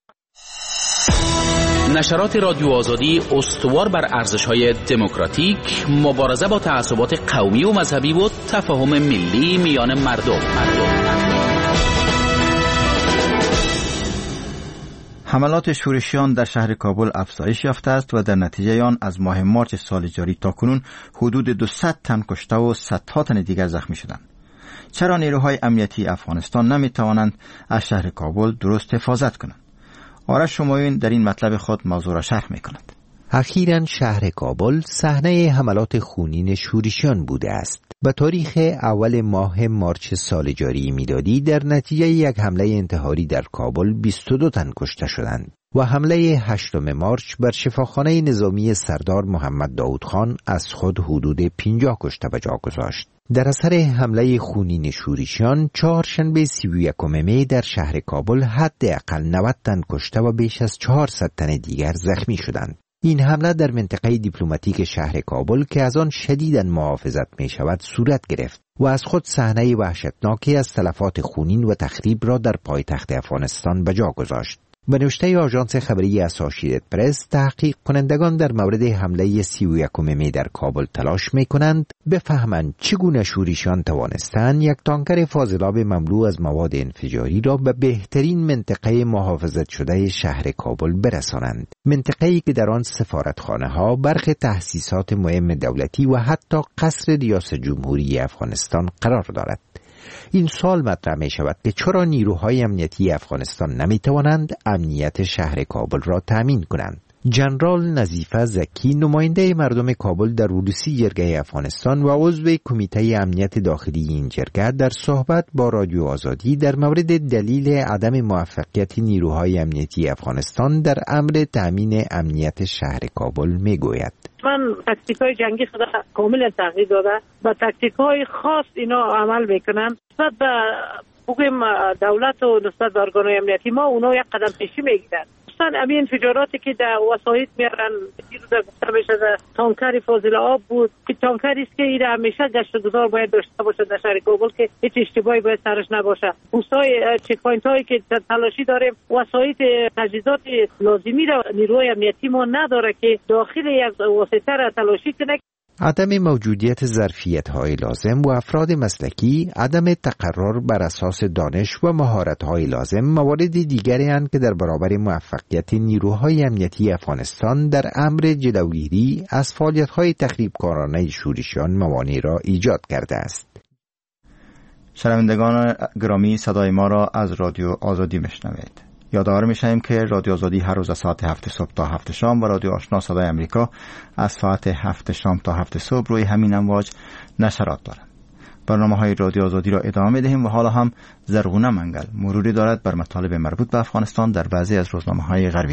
نشرات رادیو آزادی استوار بر ارزش‌های دموکراتیک، مبارزه با تعصبات قومی و مذهبی و تفاهم ملی میان مردم. حملات شورشیان در شهر کابل افزایش یافته است و در نتیجه آن از ماه مارچ سال جاری تاکنون حدود دویست تن کشته و صدها تن دیگر زخمی شدند. چرا نیروهای امنیتی افغانستان نمی توانند از شهر کابل درست حفاظت کنند؟ آرش شمایون در این مطلب خود موضوع را شرح می کند. اخیراً شهر کابل صحنه حملات خونین شورشیان بوده است. به تاریخ اول ماه مارچ سال جاری میلادی در نتیجه یک حمله انتحاری در کابل بیست و دو تن کشته شدند و حمله هشتم مارچ بر شفاخانه نظامی سردار محمد داود خان از خود حدود پنجاه کشته به جا گذاشت. در اثر حمله خونین شورشیان چهارشنبه سی و یکم می در شهر کابل حداقل نود تن کشته و بیش از چهارصد تن دیگر زخمی شدند. این حمله در منطقه دیپلماتیک شهر کابل که از آن شدیداً محافظت می شود صورت گرفت و از خود صحنه وحشتناکی از تلفات خونین و تخریب را در پایتخت افغانستان به جا گذاشت. به نوشته آژانس خبری اسوسییتد پرس، تحقیق کنندگان در مورد حمله سی و یکم می در کابل تلاش می کنند بفهمند چگونه شورشیان توانستند یک تانکر فاضلاب مملو از مواد انفجاری را به بهترین منطقه محافظت شده شهر کابل برسانند، منطقه‌ای که در آن سفارتخانه ها، برخی تأسیسات مهم دولتی و حتی قصر ریاست جمهوری افغانستان قرار دارد. این سوال مطرح می شود که چرا نیروهای امنیتی افغانستان نمی توانند امنیت شهر کابل را تأمین کنند؟ جنرال نظیفه زکی، نماینده مردم کابل در ولوسی جرگه افغانستان و عضو کمیته امنیت داخلی این جرگه، در صحبت با رادیو آزادی در مورد دلیل عدم موفقیت نیروهای امنیتی افغانستان در امر تأمین امنیت شهر کابل می گوید. من تاکتیک های جنگی خدا کاملا تغییر داده و تاکتیک های خاص اینا عمل میکنن. نسبت به بگویم دولت و نسبت به ارگانهای امنیتی ما اونا یک قدم پیشی میگیرن. همین انفجاراتی که در وسایط میارن، دیروز گفته میشه تانکر فاضل آب بود که تانکری است که این همیشه گشتگزار باید داشته باشه در شهر کابل که هیچ اشتباهی باید سرش نباشه. پستای چک پوینت هایی که تلاشی داریم، وسایط تجهیزات لازمی را نیروی امنیتی ما نداره که داخل یک واسطه را تلاشی کنه. عدم موجودیت ظرفیت‌های لازم و افراد مسلکی، عدم تقرر بر اساس دانش و مهارت‌های لازم موارد دیگری اند که در برابر موفقیت نیروهای امنیتی افغانستان در امر جلوگیری از فعالیت‌های تخریبکارانه شورشیان موانع را ایجاد کرده است. شنوندگان گرامی، صدای ما را از رادیو آزادی میشنوید. یادآور میشیم که رادیو آزادی هر روز از ساعت هفت صبح تا هفت شام و رادیو آشنا صدای امریکا از ساعت هفت شام تا هفت صبح روی همین امواج نشرات دارند. برنامه های رادیو آزادی را ادامه میدهیم و حالا هم زرغونه منگل مروری دارد بر مطالب مربوط به افغانستان در بعضی از روزنامه های غربی.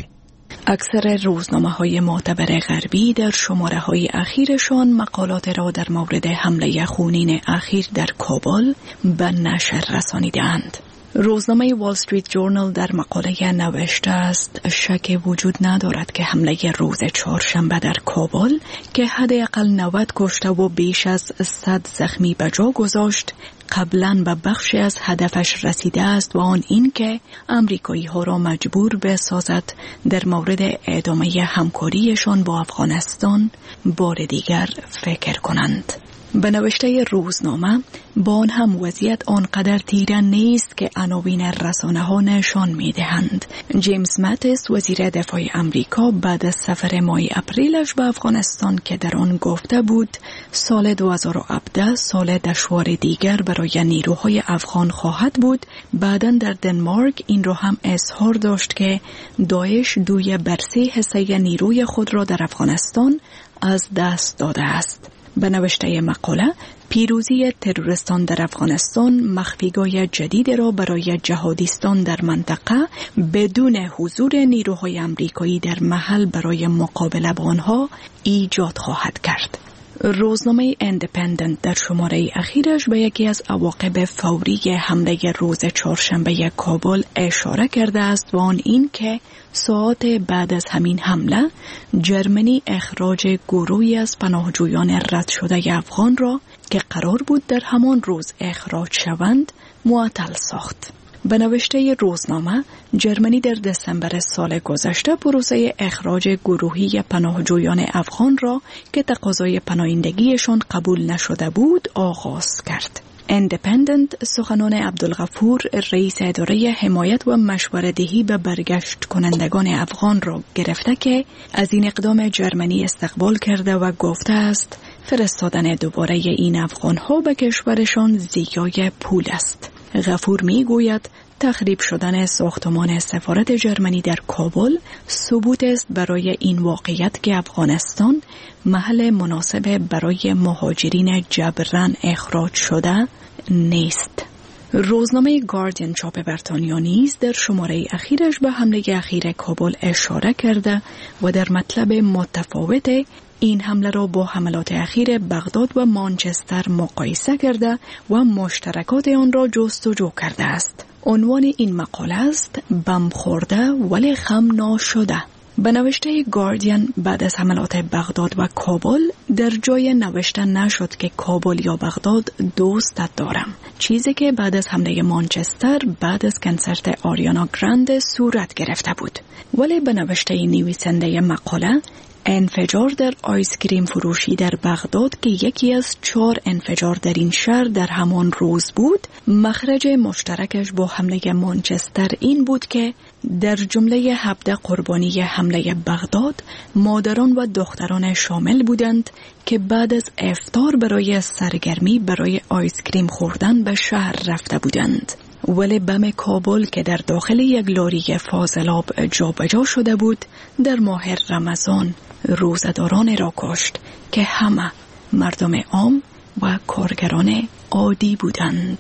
اکثر روزنامه های معتبر غربی در شماره های اخیرشان مقالات را در مورد حمله خونین اخیر در کابل به نشر رسانیدند. روزنامه وال استریت جورنال در مقاله نوشته است شک وجود ندارد که حمله روز چهارشنبه در کابل که حداقل نود کشته و بیش از صد زخمی به جا گذاشت قبلا به بخشی از هدفش رسیده است و آن این که امریکایی ها را مجبور بسازد در مورد ادامه همکاریشان با افغانستان بار دیگر فکر کنند. به نوشته روزنامه با آن هم وضعیت آنقدر تیره نیست که عناوین رسانه ها نشان می دهند. جیمز ماتیس وزیر دفاع امریکا بعد از سفر ماه اپریلش به افغانستان که در آن گفته بود سال دو هزار و هفده سال دشوار دیگر برای نیروهای افغان خواهد بود، بعداً در دنمارک این را هم اظهار داشت که داعش دوی بر سه حصه نیروی خود را در افغانستان از دست داده است. به نوشته مقاله، پیروزی تروریستان در افغانستان مخفیگاه جدید را برای جهادیستان در منطقه بدون حضور نیروهای امریکایی در محل برای مقابله با آنها ایجاد خواهد کرد. روزنامه ایندیپندنت در شماره اخیرش به یکی از عواقب فوری حمله روز چهارشنبه کابل اشاره کرده است و آن این که ساعات بعد از همین حمله جرمنی اخراج گروهی از پناهجویان رد شده افغان را که قرار بود در همان روز اخراج شوند معطل ساخت. به نوشته روزنامه، جرمنی در دسامبر سال گذشته پروسه اخراج گروهی پناهجویان افغان را که تقاضای پناهندگیشان قبول نشده بود آغاز کرد. ایندیپندنت سخنان عبدالغفور رئیس اداره حمایت و مشوره‌دهی به برگشت کنندگان افغان را گرفته که از این اقدام جرمنی استقبال کرده و گفته است فرستادن دوباره این افغان‌ها به کشورشان زیای پول است. غفور می گوید تخریب شدن ساختمان سفارت جرمنی در کابل ثبوت است برای این واقعیت که افغانستان محل مناسب برای مهاجرین جبران اخراج شده نیست. روزنامه گاردین چاپ بریتانیا نیز در شماره اخیرش به حمله اخیر کابل اشاره کرده و در مطلب متفاوت این حمله را با حملات اخیر بغداد و مانچستر مقایسه کرده و مشترکات آن را جستجو کرده است. عنوان این مقاله است بم خورده ولی خم ناشده. به نوشته گاردین بعد از حملات بغداد و کابل در جای نوشته نشد که کابل یا بغداد دوستت دارم، چیزی که بعد از حمله مانچستر بعد از کنسرت آریانا گراند صورت گرفته بود. ولی به نوشته نویسنده مقاله انفجار در آیسکریم فروشی در بغداد که یکی از چهار انفجار در این شهر در همان روز بود، مخرج مشترکش با حمله مانچستر این بود که در جمله هفده قربانی حمله بغداد مادران و دختران شامل بودند که بعد از افطار برای سرگرمی برای آیسکریم خوردن به شهر رفته بودند. ولی بم کابل که در داخل یک لاری فاضلاب جابجا شده بود در ماه رمضان روزداران را کشت که همه مردم عام و کارگران عادی بودند.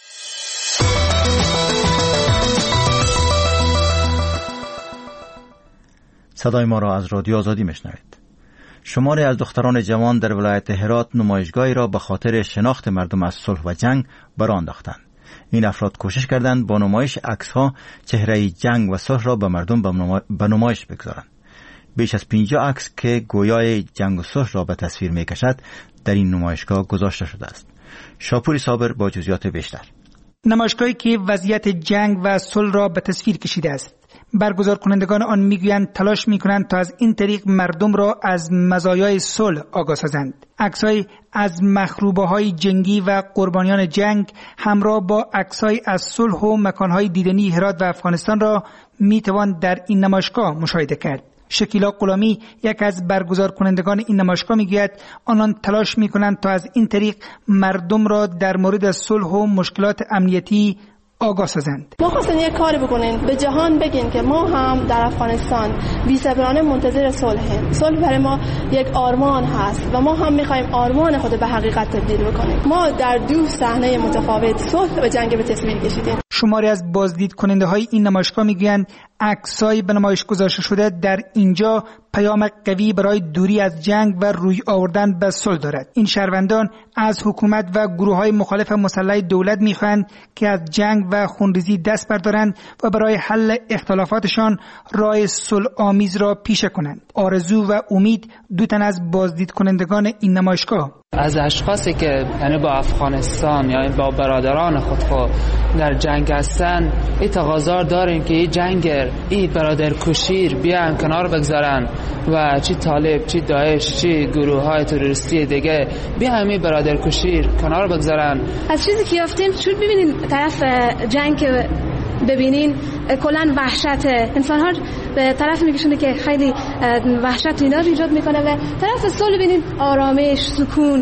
صدای ما را از رادیو آزادی میشنوید. شماری از دختران جوان در ولایت هرات نمایشگاهی را به خاطر شناخت مردم از صلح و جنگ برآ انداختند. این افراد کوشش کردند با نمایش عکس‌ها چهره جنگ و صلح را به مردم به نمایش بگذارند. بیش از پنجاه عکس که گویای جنگ و صلح را به تصویر می‌کشد در این نمایشگاه گذاشته شده است. شاپوری صابر با جزئیات بیشتر. نمایشگاهی که وضعیت جنگ و صلح را به تصویر کشیده است. برگزار کنندگان آن میگویند تلاش میکنند تا از این طریق مردم را از مزایای صلح آگاه سازند. عکس‌های از مخروبه‌های جنگی و قربانیان جنگ همراه با عکس‌های از صلح و مکان‌های دیدنی هرات و افغانستان را میتوان در این نمایشگاه مشاهده کرد. شکیلا غلامی یک از برگزار کنندگان این نمایشگاه میگوید آنان تلاش میکنند تا از این طریق مردم را در مورد صلح و مشکلات امنیتی آگاه سازند. ما خواستیم یک کاری بکنیم، به جهان بگیم که ما هم در افغانستان بی‌صبرانه منتظر صلحیم. صلح برای ما یک آرمان هست و ما هم می‌خوایم آرمان خود به حقیقت تبدیل بکنیم. ما در دو صحنه متفاوت صلح و جنگ به تصویر کشیدیم. شماری از بازدید کننده های این نمایشگاه میگویند عکسای به نمایش گذاشته شده در اینجا پیام قوی برای دوری از جنگ و روی آوردن به صلح دارد. این شهروندان از حکومت و گروه های مخالف مسلح دولت میخواهند که از جنگ و خونریزی دست بردارند و برای حل اختلافاتشان راه صلح آمیز را پیشه کنند. آرزو و امید دو تن از بازدید کنندگان این نمایشگاه از اشخاصی که یعنی با افغانستان یا با برادران خود خود در جنگ هستن این تقاضا داریم که این جنگ این برادر کشیر بیان کنار بگذارن و چی طالب چی داعش چی گروه های تروریستی دیگه بیا همین برادر کشیر کنار بگذارن. از چیزی که یافتیم چون ببینین طرف جنگ که ببینین کلا وحشت انسان ها به طرف میکشونه که خیلی وحشت اینا رو ایجاد میکنه و طرف صلح ببینین آرامش سکون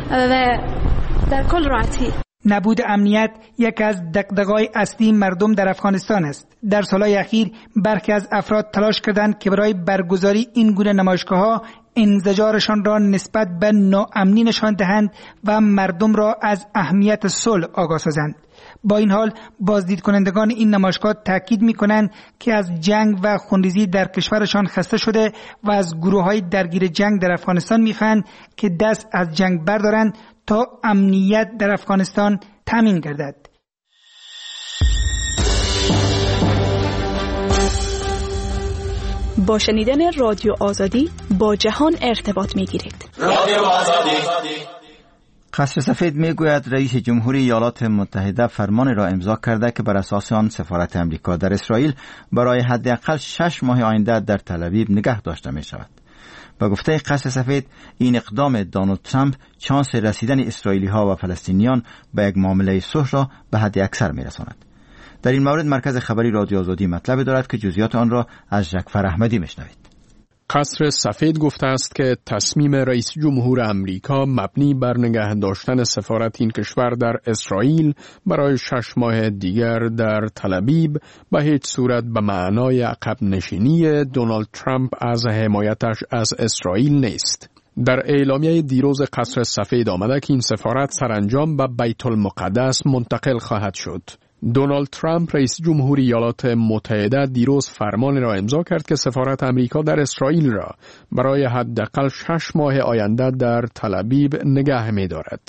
و در کل راحتی. نبود امنیت یک از دغدغه‌های اصلی مردم در افغانستان است. در سالهای اخیر برخی از افراد تلاش کردند که برای برگزاری این گونه نمایشگاه‌ها انزجارشان را نسبت به ناامنی نشان دهند و مردم را از اهمیت صلح آگاه سازند. با این حال بازدید کنندگان این نمایشگاه تاکید می‌کنند که از جنگ و خونریزی در کشورشان خسته شده و از گروه‌های درگیر جنگ در افغانستان می‌خواهند که دست از جنگ بردارند تا امنیت در افغانستان تامین گردد. با شنیدن رادیو آزادی با جهان ارتباط می‌گیرید. رادیو آزادی. قصر سفید میگوید رئیس جمهوری ایالات متحده فرمانی را امضا کرده که بر اساس آن سفارت امریکا در اسرائیل برای حداقل شش ماه آینده در تل‌آویو نگه داشته می شود. با گفته قصر سفید این اقدام دونالد ترامپ چانس رسیدن اسرائیلی ها و فلسطینیان به یک معامله صلح را به حد اکثر می رساند. در این مورد مرکز خبری رادیو آزادی مطلب دارد که جزئیات آن را از جعفر احمدی میشنوید. قصر سفید گفته است که تصمیم رئیس جمهور امریکا مبنی بر نگه داشتن سفارت این کشور در اسرائیل برای شش ماه دیگر در تل‌آویو به هیچ صورت به معنای عقب نشینی دونالد ترامپ از حمایتش از اسرائیل نیست. در اعلامیه دیروز قصر سفید آمده که این سفارت سرانجام به بیت المقدس منتقل خواهد شد. دونالد ترامپ رئیس جمهوری ایالات متحده دیروز فرمانی را امضا کرد که سفارت امریکا در اسرائیل را برای حداقل شش ماه آینده در تل‌آویو نگه می دارد.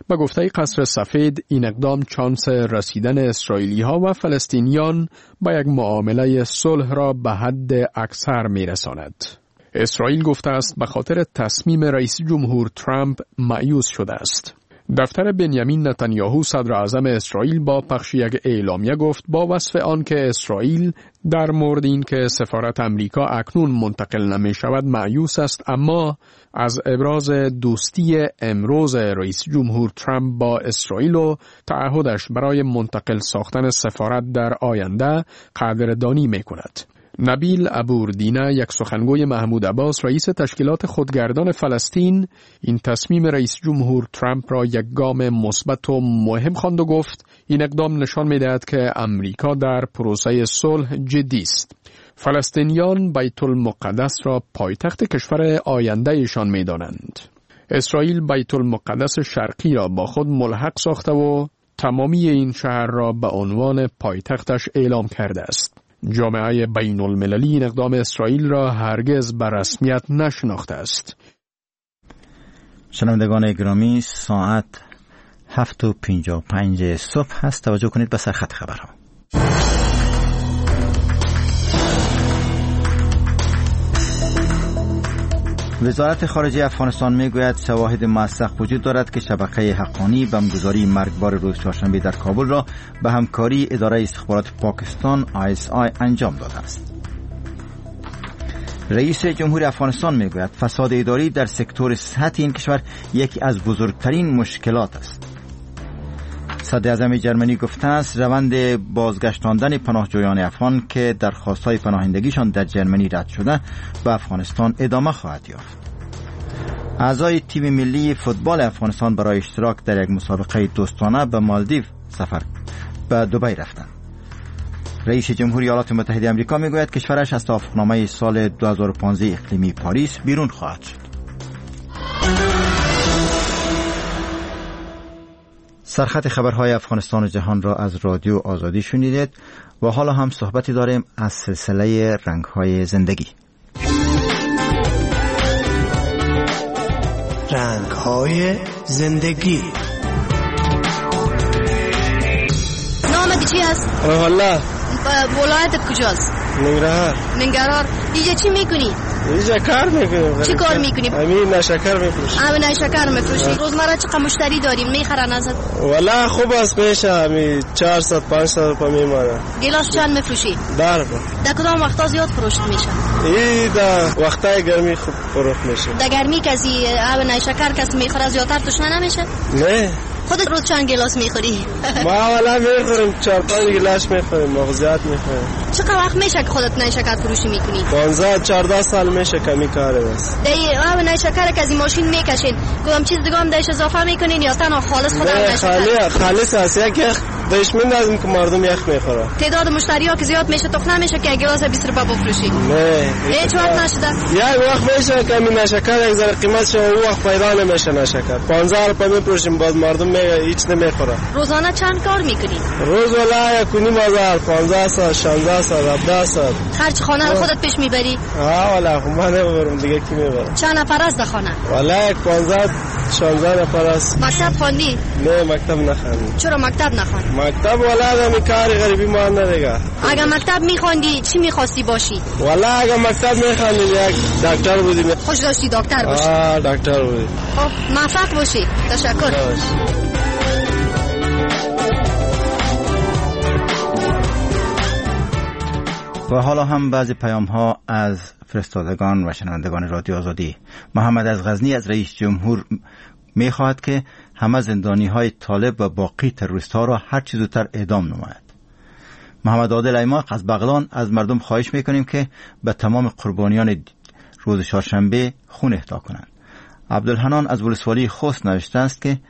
به گفته قصر سفید این اقدام چانس رسیدن اسرائیلی ها و فلسطینیان به یک معامله صلح را به حد اکثر می رساند. اسرائیل گفته است به خاطر تصمیم رئیس جمهور ترامپ مایوس شده است. دفتر بنیامین نتانیاهو صدر اعظم اسرائیل با پخش یک اعلامیه گفت با وصف آن که اسرائیل در مورد این که سفارت امریکا اکنون منتقل نمی شود مایوس است، اما از ابراز دوستی امروز رئیس جمهور ترامپ با اسرائیل و تعهدش برای منتقل ساختن سفارت در آینده قدردانی می کند. نبیل ابوردینه، یک سخنگوی محمود عباس رئیس تشکیلات خودگردان فلسطین، این تصمیم رئیس جمهور ترامپ را یک گام مثبت و مهم خواند و گفت این اقدام نشان می‌دهد که امریکا در پروسه صلح جدی است. فلسطینیان بیت المقدس را پایتخت کشور آیندهشان می‌دانند. اسرائیل بیت المقدس شرقی را با خود ملحق ساخته و تمامی این شهر را به عنوان پایتختش اعلام کرده است. جامعه بین المللی این اقدام اسرائیل را هرگز به رسمیت نشناخته است. شنوندگان گرامی، ساعت هفت و پنجاه و پنج صبح هست. توجه کنید به سرخط خبرها. وزارت خارجه افغانستان میگوید شواهد موثق وجود دارد که شبکه حقانی بمبگذاری مرگبار روز چهارشنبه در کابل را به همکاری اداره استخبارات پاکستان آی اس آی انجام داده است. رئیس جمهور افغانستان میگوید فساد اداری در سکتور صحت این کشور یکی از بزرگترین مشکلات است. صدر اعظم جرمنی گفته است روند بازگشتاندن پناهجویان افغان که درخواست‌های پناهندگیشان در جرمنی رد شده به افغانستان ادامه خواهد یافت. اعضای تیم ملی فوتبال افغانستان برای اشتراک در یک مسابقه دوستانه به مالدیو سفر به دبی رفتند. رئیس جمهوری ایالات متحده آمریکا میگوید کشورش از توافقنامه سال دو هزار و پانزده اقلیمی پاریس بیرون خواهد شد. سرخط خبرهای افغانستان و جهان را از رادیو آزادی شنیدید و حالا هم صحبتی داریم از سلسله رنگ‌های زندگی. رنگ‌های زندگی. نامت چی هست؟ والله. ولایتت کجاست؟ ننگرهار. ننگرهار. اینجا چی میکنی؟ اینجا کار میکنیم. چی کار میکنی؟ همین نشکر میفروشی. همین نشکر میفروشی. روزمره چقدر مشتری داریم میخرن ازت؟ والله خوب است میشه همین چهارصد پانصد روپیه میمونه. گلاس چند میفروشی؟ ده روپیه. در کدام وقتا زیاد فروشت میشه؟ این در وقتای گرمی خوب فروخت میشه. در گرمی کسی همین نشکر کسی میخره زیادتر تشنه نمیشه؟ نه. خودت روز چند گلاس میخوری؟ ما والا میخوریم چهار پنج گلاس میخوریم، مغزیات میخوریم. چقدر وقت میشه که خودت نشکر فروشی میکنی؟ پانزده چهارده سال میشه کمی کاره است. دی همین نشکر که از این ماشین میکشین کدام چیز دیگه هم دیش اضافه میکنین یا تنها خالص خودم نشکر؟ خالی خالص است. یک دیش میندازیم که مردم یخ میخوره. تعداد مشتری ها که زیاد میشه تو نمیشه که گلاس بیست روپیه بفروشی؟ نه. هیچ وقت نشده؟ یک وقت میشه که می نشکر یک ذره قیمتش اون وقت پیدا نمیشه نشکر. پانزده روپیه میفروشیم باز مردم میگه هیچ نمیخوره. روزانه چند کار میکنی؟ روز ولا یک و نیم هزار، پانزده صد، شانزده صد، هفده صد. خرج خانه رو خودت پیش میبری؟ ها والا خب من نمیبرم دیگه کی میبره؟ چند نفر است در خانه؟ والا یک پانزده شانزده نفر است. مکتب خواندی؟ نه مکتب نخوندم. چرا مکتب نخوان؟ مکتب والا می کاری غریبی ما ندیگه. اگه مکتب میخواندی چی میخواستی باشی؟ والا اگه مکتب میخواندی یک دکتر بودی. خوش داشتی دکتر باشی؟ آه دکتر بودی. خب موفق باشی. تشکر. و حالا هم بعضی پیام ها از فرستادگان و شنوندگان رادیو آزادی. محمد از غزنی از رئیس جمهور می خواهد که همه زندانی های طالب و باقی تروریست ها را هر چه زودتر اعدام نماید. محمد عادل ایماق از بغلان از مردم خواهش می کنیم که به تمام قربانیان روز چهارشنبه خون اهدا کنند. عبدالحنان از ولسوالی خوست نوشته است که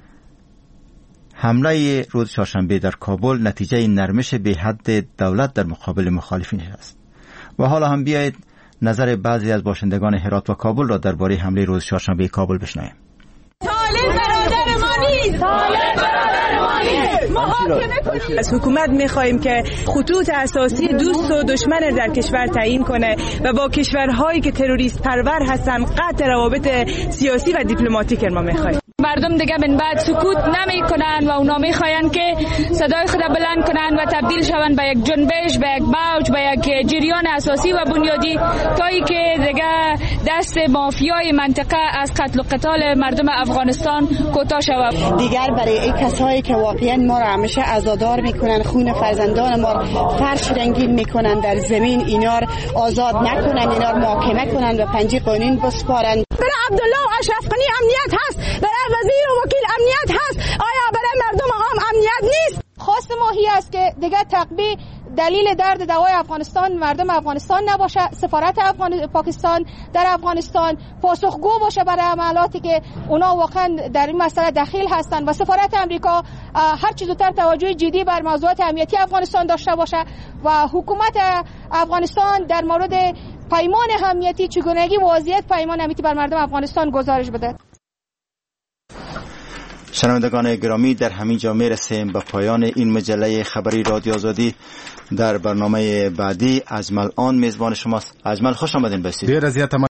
حمله روز چهارشنبه در کابل نتیجه نرمش به حد دولت در مقابل مخالفین است. و حالا هم بیایید نظر بعضی از باشندگان هرات و کابل را درباره حمله روز چهارشنبه کابل بشنویم. طالب برادر ما نیست. طالب برادر ما نیست. محاکمه کنید. از حکومت می‌خواهیم که خطوط اساسی دوست و دشمن در کشور تعیین کنه و با کشورهایی که تروریست پرور هستن قطع روابط سیاسی و دیپلماتیک ما می‌خواهیم. مردم دیگه من بعد سکوت نمی کنن و اونا می خواهند که صدای خود بلند کنن و تبدیل شوند به یک جنبش، به یک موج، به یک جریان اساسی و بنیادی تایی که دیگه دست مافیای منطقه از قتل و قتال مردم افغانستان کوتاه شود. دیگر برای این کسایی که واقعا ما را همیشه عزادار میکنن، خون فرزندان ما فرش رنگین میکنن در زمین، اینا را آزاد نکنن، اینا را محاکمه کنن و پنجه قانون بسپارن. برای عبدالله و اشرف غنی امنیت هست، برای وزیر و وکیل امنیت هست، آیا برای مردم هم امنیت نیست؟ خواست ما هی است که دیگه تقبیه دلیل درد دوای افغانستان مردم افغانستان نباشه، سفارت افغان... پاکستان در افغانستان پاسخگو باشه برای عملاتی که اونا واقعا در این مسئله دخیل هستند و سفارت امریکا هر چه زودتر توجه جدی بر موضوعات امنیتی افغانستان داشته باشه و حکومت افغانستان در مورد پیمان امنیتی چگونگی وضعیت پیمان امنیتی بر مردم افغانستان گزارش بده. شنوندگان گرامی، در همین جا میرسیم به پایان این مجله خبری رادیو آزادی. در برنامه بعدی اجمل آن میزبان شماست. اجمل خوش آمدین. بسید.